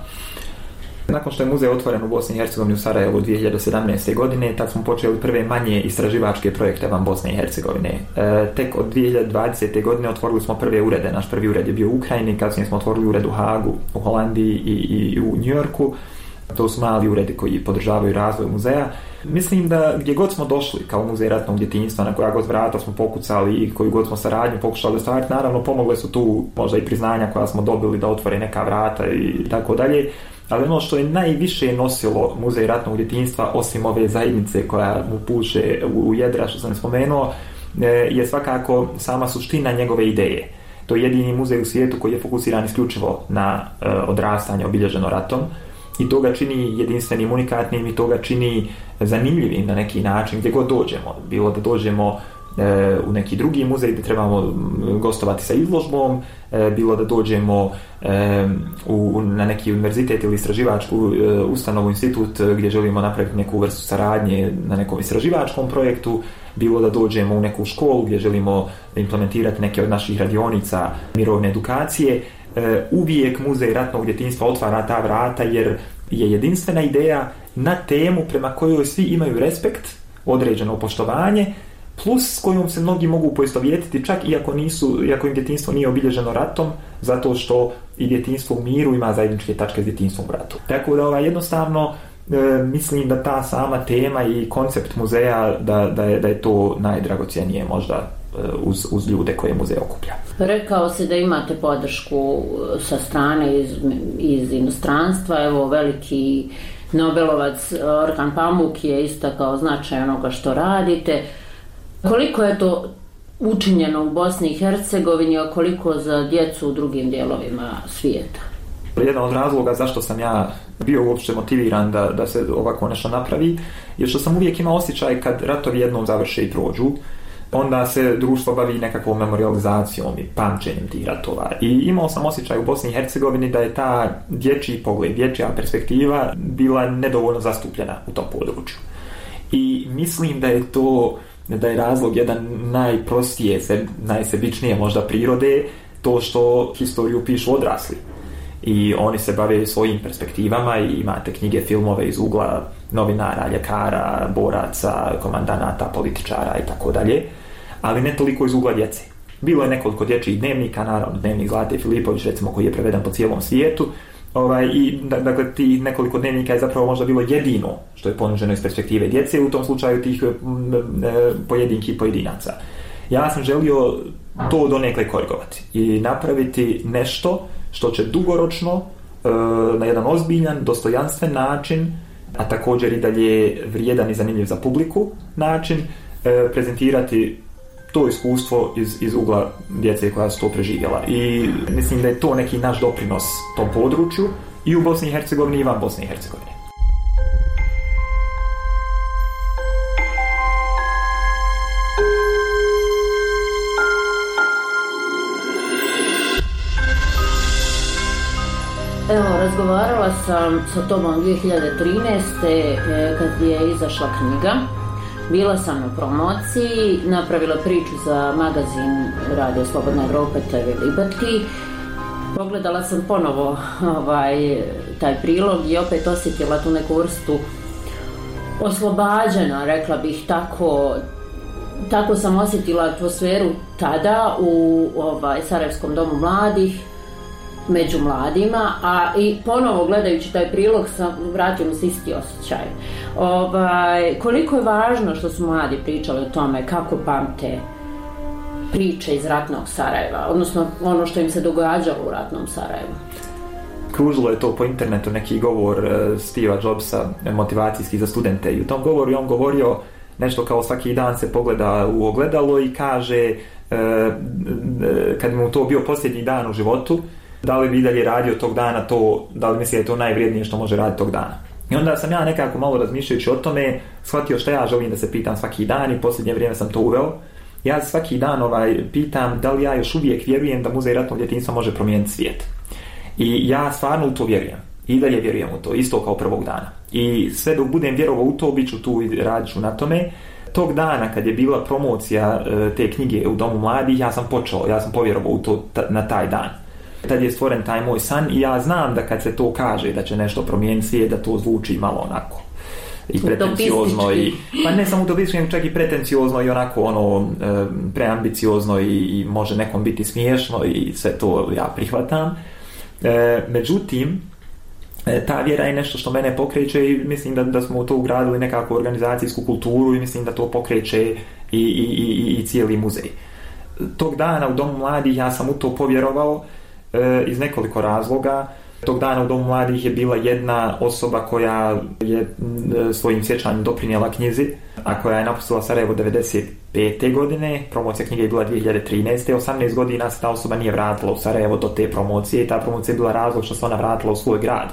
Nakon što je muzej otvoren u Bosni i Hercegovini u Sarajevu dvije hiljade sedamnaeste. godine, tad smo počeli prve manje istraživačke projekte van Bosne i Hercegovine. E, tek od dvije hiljade dvadesete. godine otvorili smo prve urede. Naš prvi ured je bio u Ukrajini, kasnije smo otvorili ured u Hagu, u Holandiji i, i u Njujorku. To su mali uredi koji podržavaju razvoj muzeja. Mislim da gdje god smo došli kao muzej ratnog djetinjstva, na koja god vrata smo pokucali i koju god smo saradnju pokušali ostvariti, naravno pomogle su tu možda i priznanja koja smo dobili da otvore neka vrata i tako dalje. Ali ono što je najviše nosilo muzej ratnog djetinjstva, osim ove zajednice koja mu puše u jedra, što sam spomenuo, je svakako sama suština njegove ideje. To je jedini muzej u svijetu koji je fokusiran isključivo na odrastanje obilježeno ratom. I to ga čini jedinstvenim, unikatnim i to ga čini zanimljivim na neki način gdje god dođemo. Bilo da dođemo e, u neki drugi muzej gdje trebamo gostovati sa izložbom, e, bilo da dođemo e, u, na neki univerzitet ili istraživačku e, ustanovu, institut gdje želimo napraviti neku vrstu saradnje na nekom istraživačkom projektu, bilo da dođemo u neku školu gdje želimo implementirati neke od naših radionica mirovne edukacije. Uvijek muzej ratnog djetinjstva otvara ta vrata jer je jedinstvena ideja na temu prema kojoj svi imaju respekt, određeno poštovanje, plus s kojom se mnogi mogu poistovjetiti čak iako, nisu, iako im djetinjstvo nije obilježeno ratom, zato što i djetinjstvo u miru ima zajedničke tačke s djetinjstvom u ratu. Tako da ovaj, jednostavno e, mislim da ta sama tema i koncept muzeja da, da, je, da je to najdragocjenije možda Uz, uz ljude koje muzej okuplja. Rekao si da imate podršku sa strane iz, iz inostranstva. Evo, veliki Nobelovac Orhan Pamuk je istakao značaj onoga što radite. Koliko je to učinjeno u Bosni i Hercegovini, a koliko za djecu u drugim dijelovima svijeta? Jedan od razloga zašto sam ja bio uopće motiviran da, da se ovako nešto napravi je što sam uvijek imao osjećaj kad ratovi jednom završe i prođu, onda se društvo bavi nekakvom memorializacijom i pamćenjem tih ratova. I imao sam osjećaj u Bosni i Hercegovini da je ta dječji pogled, dječja perspektiva bila nedovoljno zastupljena u tom području. I mislim da je to, da je razlog jedan najprostije, najsebičnije možda prirode, to što historiju pišu odrasli. I oni se bave svojim perspektivama i imate knjige, filmove iz ugla novinara, ljekara, boraca, komandanata, političara i tako dalje, ali ne toliko iz ugla djece. Bilo je nekoliko dječjih dnevnika, naravno dnevnik Zlate Filipović, recimo, koji je preveden po cijelom svijetu, ovaj, i dakle tih nekoliko dnevnika je zapravo možda bilo jedino što je ponuđeno iz perspektive djece, u tom slučaju tih pojedinki i pojedinaca. Ja sam želio to donekle korigovati i napraviti nešto što će dugoročno, na jedan ozbiljan, dostojanstven način a također i dalje vrijedan i zanimljiv za publiku način e, prezentirati to iskustvo iz, iz ugla djece koja su to preživjela. I mislim da je to neki naš doprinos tom području i u Bosni i Hercegovini i van Bosne i Hercegovine. Evo, razgovarala sam sa tobom dvije hiljade trinaeste. kad je izašla knjiga. Bila sam na promociji, napravila priču za magazin Radio Slobodna Evropa te ve Liberty. Pogledala sam ponovo ovaj, taj prilog i opet osjetila tu neku vrstu oslobađanja, rekla bih tako. Tako sam osjetila atmosferu tada u ovaj, Sarajevskom domu mladih, među mladima, a i ponovo gledajući taj prilog sam vratio mi se isti osjećaj. Ovaj, koliko je važno što su mladi pričali o tome kako pamte priče iz ratnog Sarajeva, odnosno ono što im se događalo u ratnom Sarajevu. Kružilo je to po internetu neki govor uh, Steva Jobsa, motivacijski za studente, i u tom govoru je on govorio nešto kao svaki dan se pogleda u ogledalo i kaže uh, kad mu to bio posljednji dan u životu, da li bi dalje radio tog dana to, da li misli da je to najvrijednije što može raditi tog dana. I onda sam ja nekako malo razmišljajući o tome shvatio šta ja želim da se pitam svaki dan i posljednje vrijeme sam to uveo. Ja svaki dan ovaj, pitam da li ja još uvijek vjerujem da Muzej ratnog djetinjstva može promijeniti svijet. I ja stvarno u to vjerujem. I dalje vjerujem u to, isto kao prvog dana. I sve dok budem vjerovao u to, bit ću tu i radit ću na tome. Tog dana kad je bila promocija te knjige u Domu mladih, ja sam počeo, ja sam povjerovao u to na taj dan. Tad je stvoren taj moj san i ja znam da kad se to kaže da će nešto promijeniti svijet, da to zvuči malo onako i pretenciozno i, pa ne samo utopistički, čak i pretenciozno i onako ono preambiciozno i, i može nekom biti smiješno i sve to ja prihvatam. E, međutim, ta vjera je nešto što mene pokreće i mislim da, da smo u to ugradili nekakvu organizacijsku kulturu i mislim da to pokreće i, i, i, i cijeli muzej. Tog dana u Domu mladih ja sam u to povjerovao e, iz nekoliko razloga. Tog dana u Domu mladih je bila jedna osoba koja je e, svojim sjećanjem doprinijela knjizi, a koja je napustila Sarajevo devedeset pete godine. Promocija knjige je bila dvije hiljade trinaeste. osamnaest godina se ta osoba nije vratila u Sarajevo do te promocije i ta promocija je bila razlog što se ona vratila u svoj grad.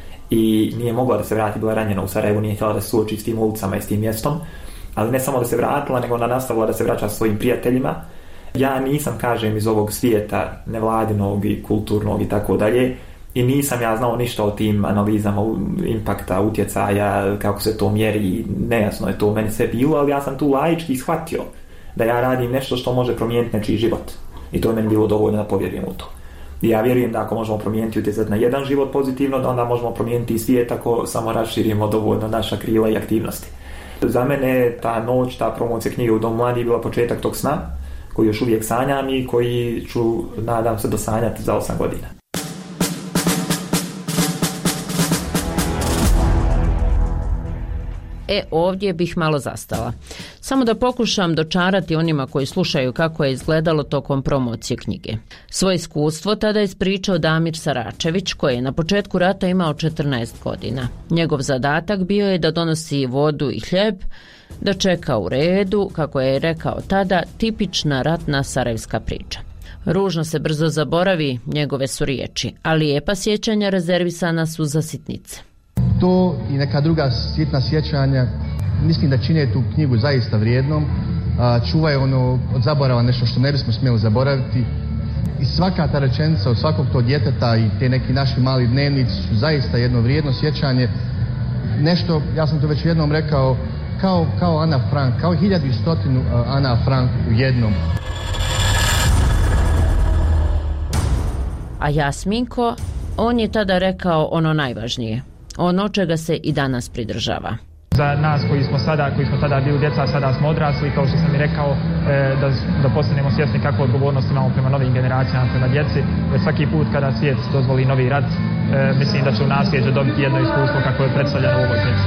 I nije mogla da se vrati, bila ranjena u Sarajevu, nije htjela da se suoči s tim ulicama i s tim mjestom. Ali ne samo da se vratila, nego ona nastavila da se vraća svojim prijateljima. Ja nisam, kažem, iz ovog svijeta nevladinog i kulturnog i tako dalje, i nisam ja znao ništa o tim analizama impakta, utjecaja, kako se to mjeri, nejasno je to meni sve bilo, ali ja sam tu laički shvatio da ja radim nešto što može promijeniti nečiji život. I to je meni bilo dovoljno da povjerujem u to. I ja vjerujem da ako možemo promijeniti i utjecati na jedan život pozitivno, da onda možemo promijeniti i svijet ako samo raširimo dovoljno naša krila i aktivnosti. Za mene ta noć, ta promocija knjige u Domu mladih bila početak tog sna, koji još uvijek sanjam i koji ću, nadam se, dosanjati za osam godina. E, ovdje bih malo zastala. Samo da pokušam dočarati onima koji slušaju kako je izgledalo tokom promocije knjige. Svoje iskustvo tada je ispričao Damir Saračević, koji je na početku rata imao četrnaest godina. Njegov zadatak bio je da donosi vodu i hljeb, da čeka u redu, kako je rekao tada, tipična ratna sarajevska priča. Ružno se brzo zaboravi, njegove su riječi, a lijepa sjećanja rezervisana su za sitnice. To i neka druga sitna sjećanja mislim da čine tu knjigu zaista vrijednom, čuvaju ono od zaborava nešto što ne bismo smjeli zaboraviti, i svaka ta rečenica od svakog tog djeteta i te neki naši mali dnevnici su zaista jedno vrijedno sjećanje, nešto, ja sam to već jednom rekao, kao, kao Ana Frank, kao hiljadu i stotinu Ana Frank u jednom. A Jasminko, on je tada rekao ono najvažnije, ono čega se i danas pridržava. Za nas koji smo sada, koji smo tada bili djeca, sada smo odrasli, kao što sam i rekao, da, da postanemo svjesni kakvu odgovornost imamo prema novim generacijama, prema djeci, jer svaki put kada svijet dozvoli novi rat, mislim da će u nasljeđe dobiti jedno iskustvo kako je predstavljeno u ovoj knjizi.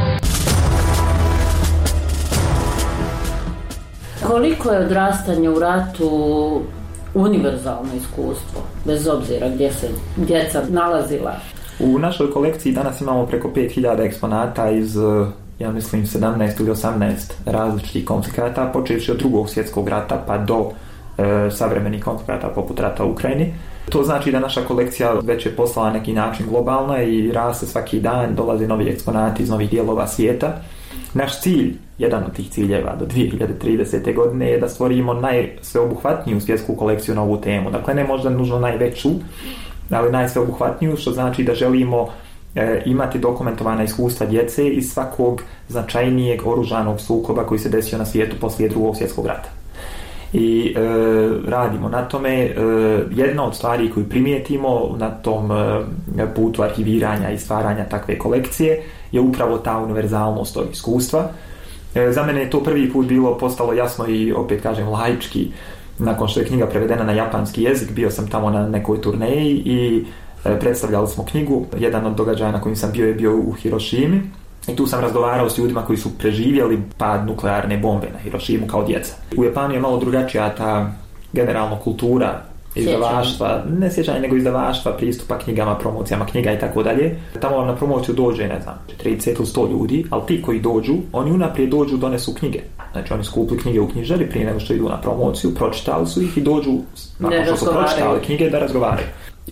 Koliko je odrastanje u ratu univerzalno iskustvo, bez obzira gdje se djeca nalazila U našoj kolekciji danas imamo preko pet hiljada eksponata iz, ja mislim, sedamnaest ili osamnaest različitih konflikata, počevši od drugog svjetskog rata pa do e, savremenih konflikata poput rata u Ukrajini. To znači da naša kolekcija već je postala na neki način globalna i raste svaki dan, dolaze novi eksponati iz novih dijelova svijeta. Naš cilj, jedan od tih ciljeva do dvije hiljade tridesete godine je da stvorimo najsveobuhvatniju svjetsku kolekciju na ovu temu. Dakle, ne možda nužno najveću, ali najsveobuhvatniju, što znači da želimo e, imati dokumentovana iskustva djece iz svakog značajnijeg oružanog sukoba koji se desio na svijetu poslije drugog svjetskog rata. I e, radimo na tome. E, jedna od stvari koju primijetimo na tom e, putu arhiviranja i stvaranja takve kolekcije je upravo ta univerzalnost tog iskustva. E, za mene je to prvi put bilo postalo jasno i opet kažem laički. Nakon što je knjiga prevedena na japanski jezik, bio sam tamo na nekoj turneji i e, predstavljali smo knjigu. Jedan od događaja na kojim sam bio je bio u Hirošimi i tu sam razgovarao s ljudima koji su preživjeli pad nuklearne bombe na Hirošimu kao djeca. U Japanu je malo drugačija ta generalno kultura izdavaštva, ne sjećanje nego izdavaštva, pristupa knjigama, promocijama knjiga i tako dalje. Tamo vam na promociju dođe, ne znam, trideset ili sto ljudi, ali ti koji dođu, oni unaprijed dođu, donesu knjige. Znači oni skupili knjige u knjižari prije nego što idu na promociju, pročitali su ih i dođu, nakon što su pročitali knjige, da razgovaraju.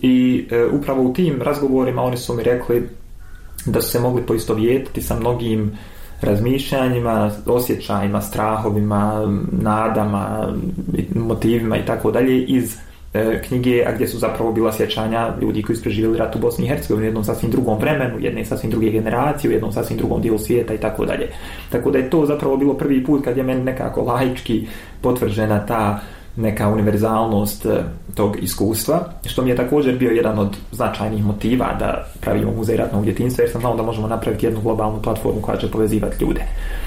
I e, upravo u tim razgovorima oni su mi rekli da su se mogli poistovjetiti sa mnogim razmišljanjima, osjećajima, strahovima, nadama, motivima i tako dalje iz e, knjige, a gdje su zapravo bila sjećanja ljudi koji su preživjeli rat u Bosni i Hercegovini u jednom sasvim drugom vremenu, jedne sasvim druge generacije, u jednom sasvim drugom dijelu svijeta i tako dalje. Tako da je to zapravo bilo prvi put kad je meni nekako laički potvrđena ta neka univerzalnost tog iskustva, što mi je također bio jedan od značajnih motiva da pravimo muzej ratnog djetinjstva, jer sam znao da možemo napraviti jednu globalnu platformu koja će povezivati ljude.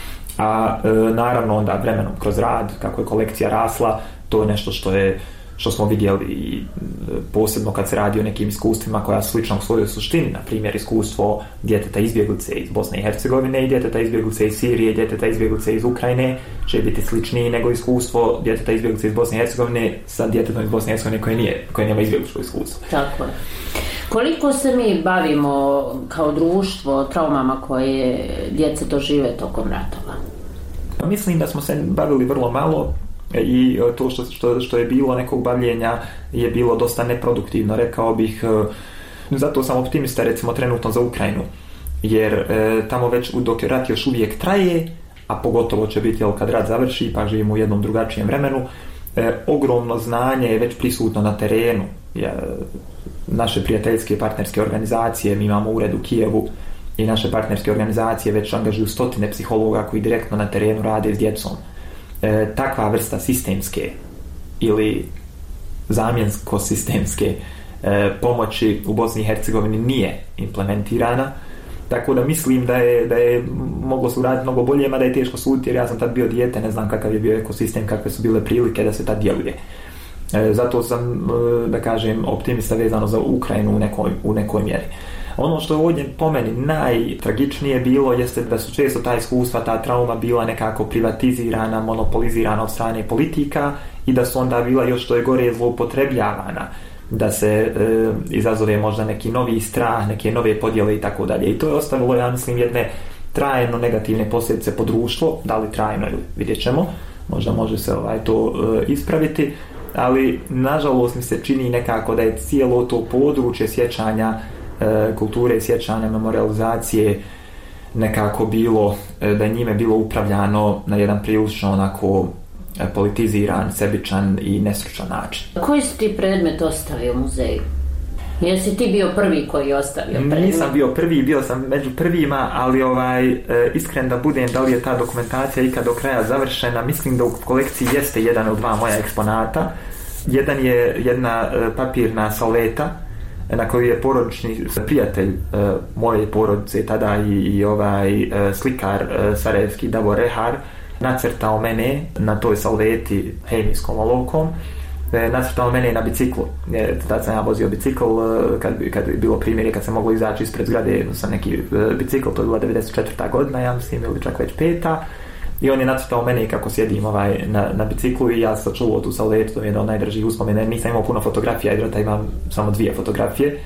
A e, naravno onda vremenom kroz rad, kako je kolekcija rasla, to je nešto što je što smo vidjeli i posebno kad se radi o nekim iskustvima koja su slična u svojoj suštini, na primjer iskustvo djeteta izbjeglice iz Bosne i Hercegovine i djeteta izbjeglice iz Sirije, djeteta izbjeglice iz Ukrajine će biti sličniji nego iskustvo djeteta izbjeglice iz Bosne i Hercegovine sa djetetom iz Bosne i Hercegovine koje, nije, koje nema izbjegličko iskustvo. Tako je. Koliko se mi bavimo kao društvo traumama koje djece dožive tokom ratova? Pa mislim da smo se bavili vrlo malo i to što, što, što je bilo nekog bavljenja je bilo dosta neproduktivno, rekao bih. Zato sam optimista recimo trenutno za Ukrajinu, jer e, tamo već dok je rat još uvijek traje, a pogotovo će biti kad rat završi, pa živimo u jednom drugačijem vremenu, e, ogromno znanje je već prisutno na terenu. Ja, naše prijateljske partnerske organizacije, mi imamo ured u Kijevu i naše partnerske organizacije već angažuju stotine psihologa koji direktno na terenu rade s djecom. E, takva vrsta sistemske ili zamjensko-sistemske e, pomoći u Bosni i Hercegovini nije implementirana, tako da mislim da je, da je moglo se uraditi mnogo bolje, mada je teško suditi jer ja sam tad bio dijete, ne znam kakav je bio ekosistem, kakve su bile prilike da se tad djeluje. E, zato sam, e, da kažem, optimista vezano za Ukrajinu u nekoj, u nekoj mjeri. Ono što je ovdje po meni najtragičnije bilo jeste da su često ta iskustva, ta trauma bila nekako privatizirana, monopolizirana od strane politika i da su onda bila još što je gore zloupotrebljavana, da se e, izazove možda neki novi strah, neke nove podjele i tako dalje. I to je ostavilo, ja mislim, jedne trajno negativne posljedice po društvo, da li trajno ili vidjet ćemo, možda može se ovaj, to e, ispraviti, ali nažalost mi se čini nekako da je cijelo to područje sjećanja, kulture sjećanja, memorializacije nekako bilo, da je njime bilo upravljano na jedan prilično onako politiziran, sebičan i nestručan način. Koji si ti predmet ostavio u muzeju? Jesi ti bio prvi koji je ostavio predmet? Nisam bio prvi, bio sam među prvima, ali ovaj, iskren da budem, da li je ta dokumentacija ikad do kraja završena, mislim da u kolekciji jeste jedan od dva moja eksponata. Jedan je jedna papirna salveta na koju je porodični prijatelj uh, moje porodice tada i, i ovaj uh, slikar uh, sarajevski Davor Rehar nacrtao mene na toj salveti hemijskom olovkom, uh, nacrtao mene na biciklu. Tada sam ja vozio bicikl, uh, kad, kad je bilo primjer kad sam mogao izaći ispred zgrade sa neki uh, bicikl, to je bila devedeset četvrta godina, ja mislim, ili čak već peta. I on je nacrtao mene kako sjedim ovaj, na, na biciklu i ja sam čuo tu salvetu, to je jedan od najdražih uspomena. Nisam imao puno fotografija, jer da imam samo dvije fotografije.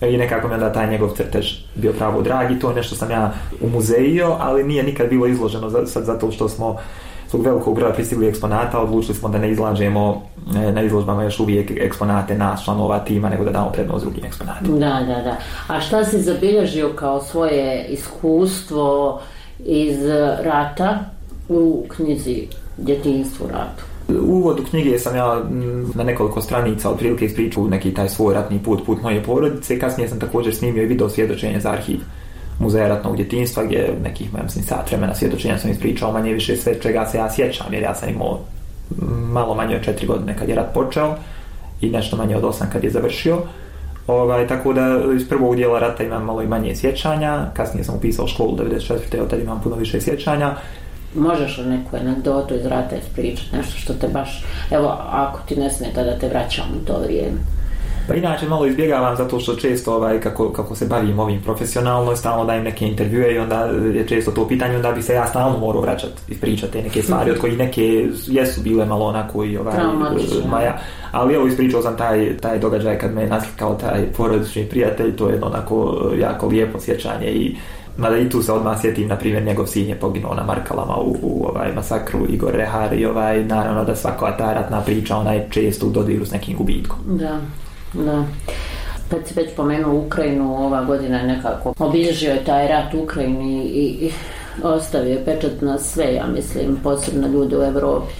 i nekako mi onda taj njegov crtež bio pravo drag i to je nešto sam ja umuzejio, ali nije nikad bilo izloženo sad zato što smo zbog velikog broja pristigli eksponata odlučili smo da ne izlažemo na izložbama još uvijek eksponate nas članova tima, nego da damo prednost drugim eksponatima. Da, da, da. A šta si zabilježio kao svoje iskustvo iz rata u knjizi Djetinjstvo u ratu? U uvodu knjige sam ja na nekoliko stranica otprilike ispričao neki taj svoj ratni put, put moje porodice. Kasnije sam također snimio i video svjedočenje za arhiv Muzeja ratnog djetinjstva gdje nekih, mislim, sat vremena svjedočenja sam ispričao manje više sve čega se ja sjećam, jer ja sam imao malo manje od četiri godine kad je rat počeo i nešto manje od osam kad je završio. Ovaj, tako da iz prvog dijela rata imam malo i manje sjećanja, kasnije sam upisao školu devedeset četvrte od tada imam puno više sjećanja. Možeš li neku anegdotu iz rata ispričati, nešto što te baš, evo, ako ti ne smeta da te vraćam u to vrijeme? Pa inače malo izbjegavam zato što često ovaj, kako, kako se bavim ovim profesionalno, stalno dajem neke intervjue i onda je često to pitanje, onda bi se ja stalno morao vraćati, ispričati neke stvari od koji neke jesu bile malo onako i ovaj, maja. Ali evo ispričao sam taj, taj događaj kad me je naslikao taj porodični prijatelj, to je jedno onako jako lijepo sjećanje i mada i tu se odmah sjetim, na primjer, njegov sin je poginuo na Markalama u, u ovaj, masakru, Igor Rehar i ovaj, naravno da svaka ta ratna priča ona je često u dodiru s nekim gubitkom. Da. Da. Kad si već pomenuo Ukrajinu, ova godina je nekako obilježio je taj rat u Ukrajini i, i ostavio pečat na sve, ja mislim, posebno ljude u Europi.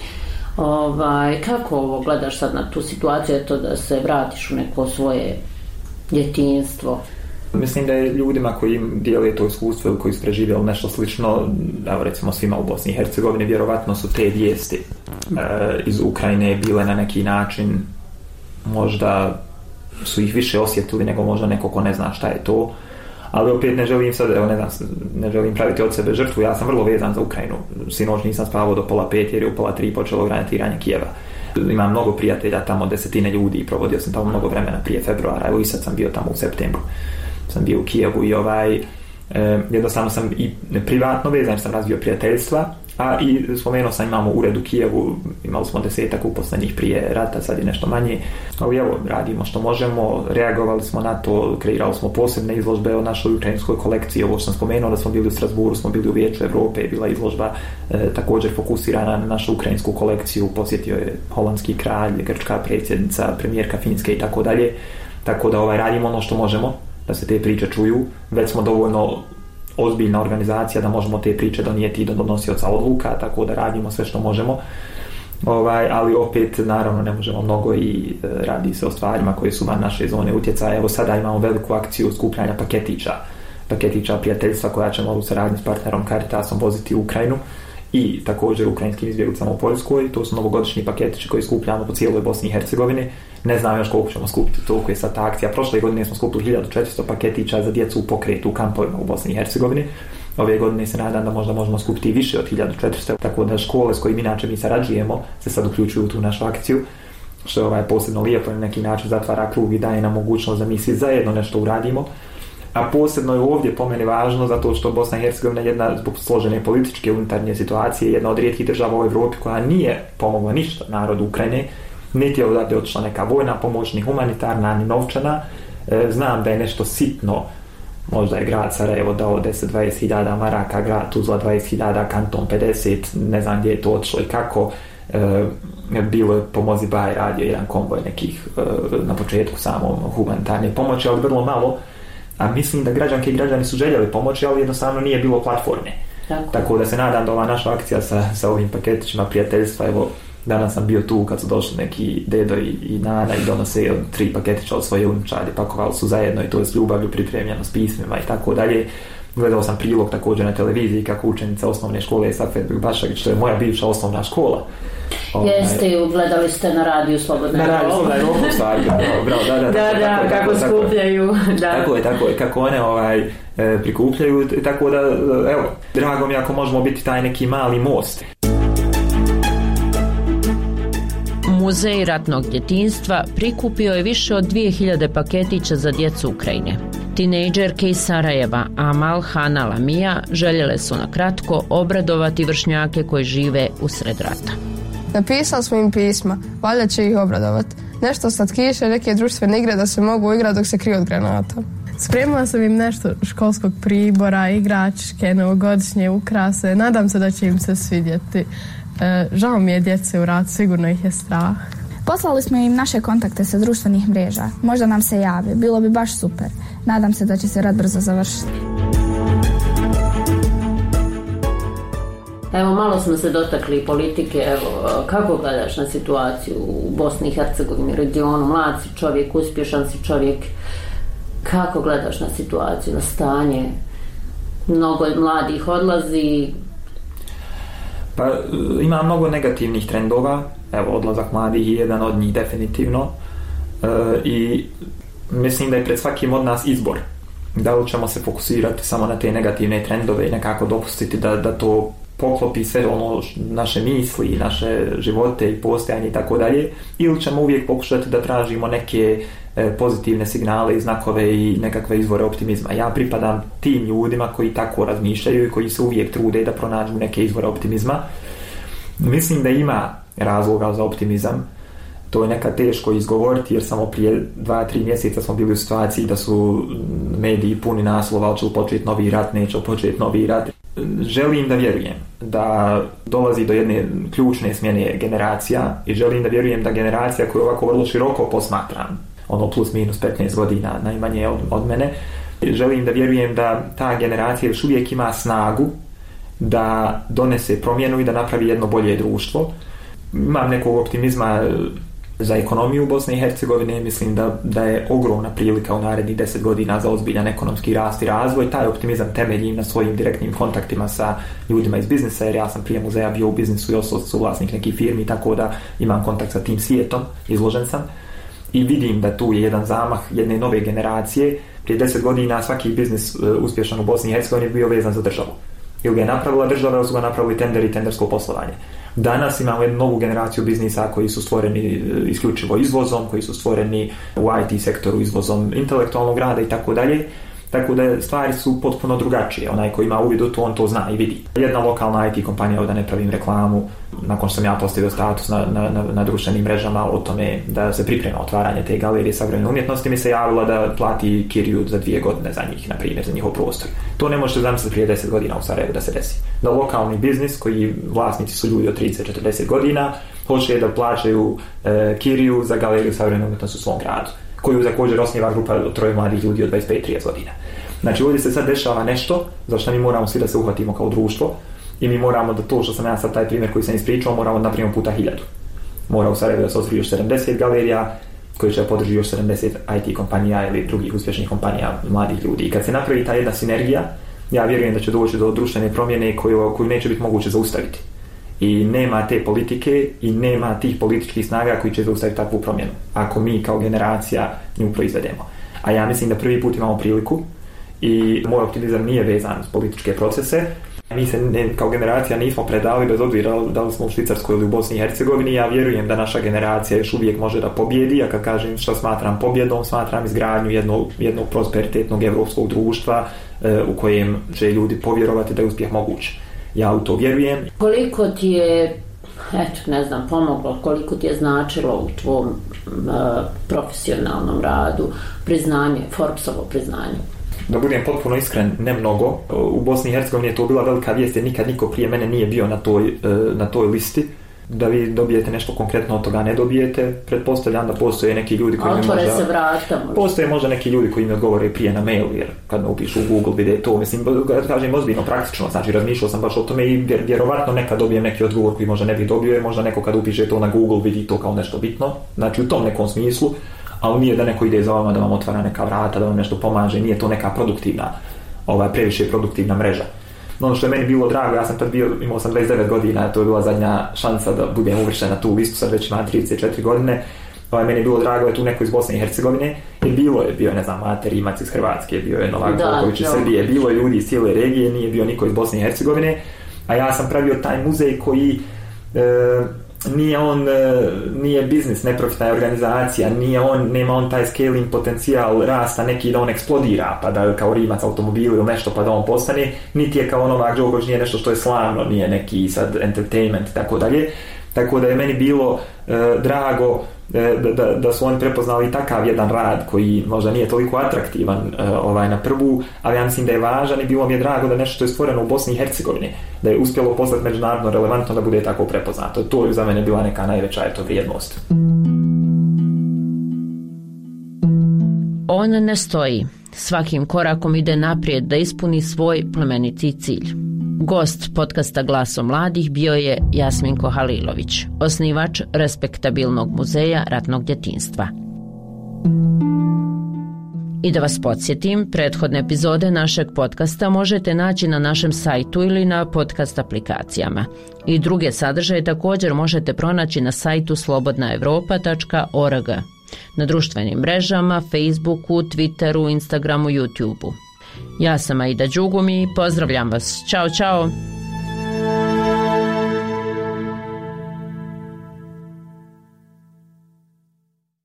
Ovaj, kako ovo gledaš sad na tu situaciju, to da se vratiš u neko svoje djetinjstvo? Mislim da je ljudima koji im dijele to iskustvo ili koji su preživjeli nešto slično, evo recimo svima u Bosni i Hercegovini, vjerovatno su te vijesti e, iz Ukrajine bile na neki način, možda su ih više osjetili nego možda neko ko ne zna šta je to, ali opet ne želim sad, evo ne znam, ne želim praviti od sebe žrtvu, ja sam vrlo vezan za Ukrajinu, sinoć nisam spavao do pola pet jer je u pola tri počelo granatiranje Kijeva. Imam mnogo prijatelja tamo, desetine ljudi i provodio sam tamo mnogo vremena prije februara, evo i sad sam bio tamo u septembru, sam bio u Kijevu i ovaj, eh, jednostavno sam i privatno vezan, sam razvio prijateljstva, a i spomenuo sam imamo ured u Kijevu, imali smo desetak uposlenih prije rata, sad je nešto manje, ali evo, radimo što možemo, reagovali smo na to, kreirali smo posebne izložbe o našoj ukrajinskoj kolekciji, ovo što sam spomenuo da smo bili u Strasburu, smo bili u Vijeću Evrope, je bila izložba e, također fokusirana na našu ukrajinsku kolekciju, posjetio je holandski kralj, grčka predsjednica, premijerka Finske i tako dalje, tako da ovaj, radimo ono što možemo, da se te priče čuju, već smo dovoljno ozbiljna organizacija da možemo te priče donijeti i do donosioca odluka, tako da radimo sve što možemo, ovaj, ali opet naravno ne možemo mnogo i e, radi se o stvarima koje su van naše zone utjecaja. Evo sada imamo veliku akciju skupljanja paketića, paketića prijateljstva koja ćemo u saradnji s partnerom Caritasom voziti u Ukrajinu i također ukrajinskim izbjeglicama u Poljskoj. To su novogodišnji paketići koji skupljamo po cijeloj Bosni i Hercegovini. Ne znam još koliko ćemo skupiti, toliko je sad ta akcija. Prošle godine smo skupili hiljadu četiristo paketića za djecu u pokretu u kampovima u Bosni i Hercegovini. Ove godine se nadam da možda možemo skupiti više od hiljadu četiristo, tako da škole s kojim inače mi sarađujemo se sad uključuju u tu našu akciju, što je ovaj posebno lijepo, na neki način zatvara krug i daje nam mogućnost da mi svi zajedno nešto uradimo. A posebno je ovdje po meni važno zato što Bosna i Hercegovina je jedna, zbog složene političke unutarnje situacije, jedna od rijetkih država u Europi koja nije pomogla ništa narodu Ukrajine, niti je odavde otišla neka vojna pomoć, ni humanitarna, ni novčana. E, znam da je nešto sitno, možda je grad Sarajevo dao deset do dvadeset hiljada maraka, grad Tuzla dvadeset hiljada, kanton pedeset, ne znam gdje je to otišlo i kako. E, bilo je Pomozi Baj radio jedan konvoj nekih e, na početku samom humanitarne pomoći, ali vrlo malo. A mislim da građanke i građani su željeli pomoći, ali jednostavno nije bilo platforme. Tako, Tako da se nadam da ova naša akcija sa, sa ovim paketićima prijateljstva, evo danas sam bio tu kad su došli neki dedo i, i nana i donose tri paketića od svoje unučadi, pakovali su zajedno i to je s ljubavlju pripremljeno s pismima i tako dalje. Gledao sam prilog također na televiziji kako učenica osnovne škole Safet Bašagić, što je moja bivša osnovna škola. Jeste, i gledali ste na radiju Slobodna Evropa. Na radiju Slobodna Evropa, stvari, bravo, da, da, da, da, da, kako tako, skupljaju. Da. Tako je, tako je, kako one ovaj, e, prikupljaju, tako da, evo, drago mi ako možemo biti taj neki mali most. Muzej ratnog djetinjstva prikupio je više od dvije hiljade paketića za djecu Ukrajine. Tinejdžerke iz Sarajeva, Amal, Hana, Lamija, željele su na kratko obradovati vršnjake koji žive usred rata. Napisali smo im pisma, valjda će ih obradovati. nešto slatkiše, neke društvene igre da se mogu igrati dok se kriju od granata. Spremila sam im nešto školskog pribora, igračke, novogodišnje ukrase. Nadam se da će im se svidjeti. E, žao mi je djece u ratu, sigurno ih je strah. Poslali smo im naše kontakte sa društvenih mreža. Možda nam se jave, bilo bi baš super. Nadam se da će se rat brzo završiti. Evo, malo smo se dotakli politike. Evo, kako gledaš na situaciju u Bosni i Hercegovini, regionu? Mlad si čovjek, uspješan si čovjek. Kako gledaš na situaciju, na stanje? Mnogo mladih odlazi. Pa ima mnogo negativnih trendova. Evo, odlazak mladih je jedan od njih definitivno. E, I mislim da je pred svakim od nas izbor. Da li ćemo se fokusirati samo na te negativne trendove i nekako dopustiti da, da to poklopi sve ono naše misli, naše živote i postojanje i tako dalje, ili ćemo uvijek pokušati da tražimo neke e, pozitivne signale i znakove i nekakve izvore optimizma. Ja pripadam tim ljudima koji tako razmišljaju i koji se uvijek trude da pronađu neke izvore optimizma. Mislim da ima razloga za optimizam. To je nekad teško izgovoriti jer samo prije dva, tri mjeseca smo bili u situaciji da su mediji puni naslova, hoće li početi novi rat, neće li početi novi rat. Želim da vjerujem da dolazi do jedne ključne smjene generacija i želim da vjerujem da generacija koju ovako vrlo široko posmatram, ono plus minus petnaest godina najmanje od, od mene, želim da vjerujem da ta generacija još uvijek ima snagu da donese promjenu i da napravi jedno bolje društvo. Imam nekog optimizma za ekonomiju u Bosne i Hercegovine, mislim da, da je ogromna prilika u narednih deset godina za ozbiljan ekonomski rast i razvoj. Taj optimizam temeljim na svojim direktnim kontaktima sa ljudima iz biznisa, jer ja sam prije muzeja bio u biznisu i ostao suvlasnik nekih firmi, tako da imam kontakt sa tim svijetom, izložen sam i vidim da tu je jedan zamah jedne nove generacije. Prije deset godina svaki biznis uspješan u Bosni i Hercegovini bio vezan za državu. Ili ga je napravila država, ili su ga napravili tender i tendersko poslovanje. Danas imamo jednu novu generaciju biznisa koji su stvoreni isključivo izvozom, koji su stvoreni u I T sektoru izvozom intelektualnog rada i tako dalje. Tako da stvari su potpuno drugačije. Onaj koji ima uvid u to, on to zna i vidi. Jedna lokalna I T kompanija, da ne pravim reklamu, nakon što sam ja postavio status na, na, na, na društvenim mrežama o tome da se priprema otvaranje te galerije savremene umjetnosti, mi se javila da plati kiriju za dvije godine za njih, na primjer, za njihov prostor. To ne možete zamisliti prije deset godina u Sarajevu da se desi. Da lokalni biznis, koji vlasnici su ljudi od trideset do četrdeset godina, hoće da plaćaju e, kiriju za galeriju savremene umjetnosti u svom gradu, koju također osniva grupa od troje mladih ljudi od dvadeset pet do trideset godina. Znači ovdje se sad dešava nešto za što mi moramo svi da se uhvatimo kao društvo i mi moramo da to što sam ja sad taj primjer koji sam ispričao moramo da napravimo puta hiljadu. Mora u Sarajevu da se otvori još sedamdeset galerija koji će podržiti još sedamdeset I T kompanija ili drugih uspješnih kompanija mladih ljudi. I kad se napravi ta jedna sinergija, ja vjerujem da će doći do društvene promjene koju, koju neće biti moguće zaustaviti. I nema te politike i nema tih političkih snaga koji će zaustaviti takvu promjenu ako mi kao generacija nju proizvedemo. A ja mislim da prvi put imamo priliku i moj optimizam nije vezan s političke procese. Mi se ne, kao generacija nismo predali bez obzira da li smo u Švicarskoj ili u Bosni i Hercegovini. Ja vjerujem da naša generacija još uvijek može da pobjedi, a kad kažem što smatram pobjedom, smatram izgradnju jednog, jednog prosperitetnog evropskog društva e, u kojem će ljudi povjerovati da je uspjeh moguć. Ja u to vjerujem. Koliko ti je, eto, ne znam, pomoglo, koliko ti je značilo u tvom uh, profesionalnom radu priznanje, Forbesovo priznanje? Da budem potpuno iskren, ne mnogo. U Bosni i Hercegovini je to bila velika vijest jer nikad niko prije mene nije bio na toj, na toj listi. Da vi dobijete nešto konkretno od toga ne dobijete. Pretpostavljam da postoje neki ljudi koji mi možda... se vrata, možda. Postoje možda neki ljudi koji mi odgovore prije na mail, jer kad me upišu u Google vide to, mislim, kažem ozbiljno, praktično, znači razmišljao sam baš o tome i vjer, vjerovatno nekad dobijem neki odgovor koji možda ne bih dobio, jer možda neko kad upiše to na Google vidi to kao nešto bitno, znači u tom nekom smislu, ali nije da neko ide za vama da vam otvara neka vrata, da vam nešto pomaže, nije to neka produktivna, ovaj, previše produktivna mreža. Ono što je meni bilo drago, ja sam tad bio, imao sam dvadeset devet godina, to je bila zadnja šansa da budem uvršten na tu listu, sad već imam trideset četiri godine. Ovaj, meni je bilo drago da je tu neko iz Bosne i Hercegovine, jer bilo je, bio je, ne znam, Mate Rimac iz Hrvatske, bio je Novak Đoković iz Srbije, bilo je ljudi iz cijele regije, nije bio niko iz Bosne i Hercegovine, a ja sam pravio taj muzej koji e, nije on, nije biznis, neprofitna je organizacija, nije on, nema on taj scaling potencijal rasta neki da on eksplodira, pa da kao Rimac automobil ili nešto pa da on postane, niti je kao Novak Đoković, nije nešto što je slavno, nije neki sad entertainment i tako dalje. Tako da je meni bilo e, drago da, da, da su oni prepoznali takav jedan rad koji možda nije toliko atraktivan ovaj, na prvu, ali ja mislim da je važan i bilo mi je drago da nešto što je stvoreno u Bosni i Hercegovini, da je uspjelo postati međunarodno relevantno da bude tako prepoznato. To je za mene bila neka najveća eto, vrijednost. On ne stoji. Svakim korakom ide naprijed da ispuni svoj plemeniti cilj. Gost podcasta Glaso mladih bio je Jasminko Halilović, osnivač respektabilnog muzeja ratnog djetinjstva. I da vas podsjetim, prethodne epizode našeg podcasta možete naći na našem sajtu ili na podcast aplikacijama. I druge sadržaje također možete pronaći na sajtu slobodna evropa tačka org, na društvenim mrežama, Facebooku, Twitteru, Instagramu, YouTubeu. Ja sam Aida Đugumi i pozdravljam vas. Ćao, čao!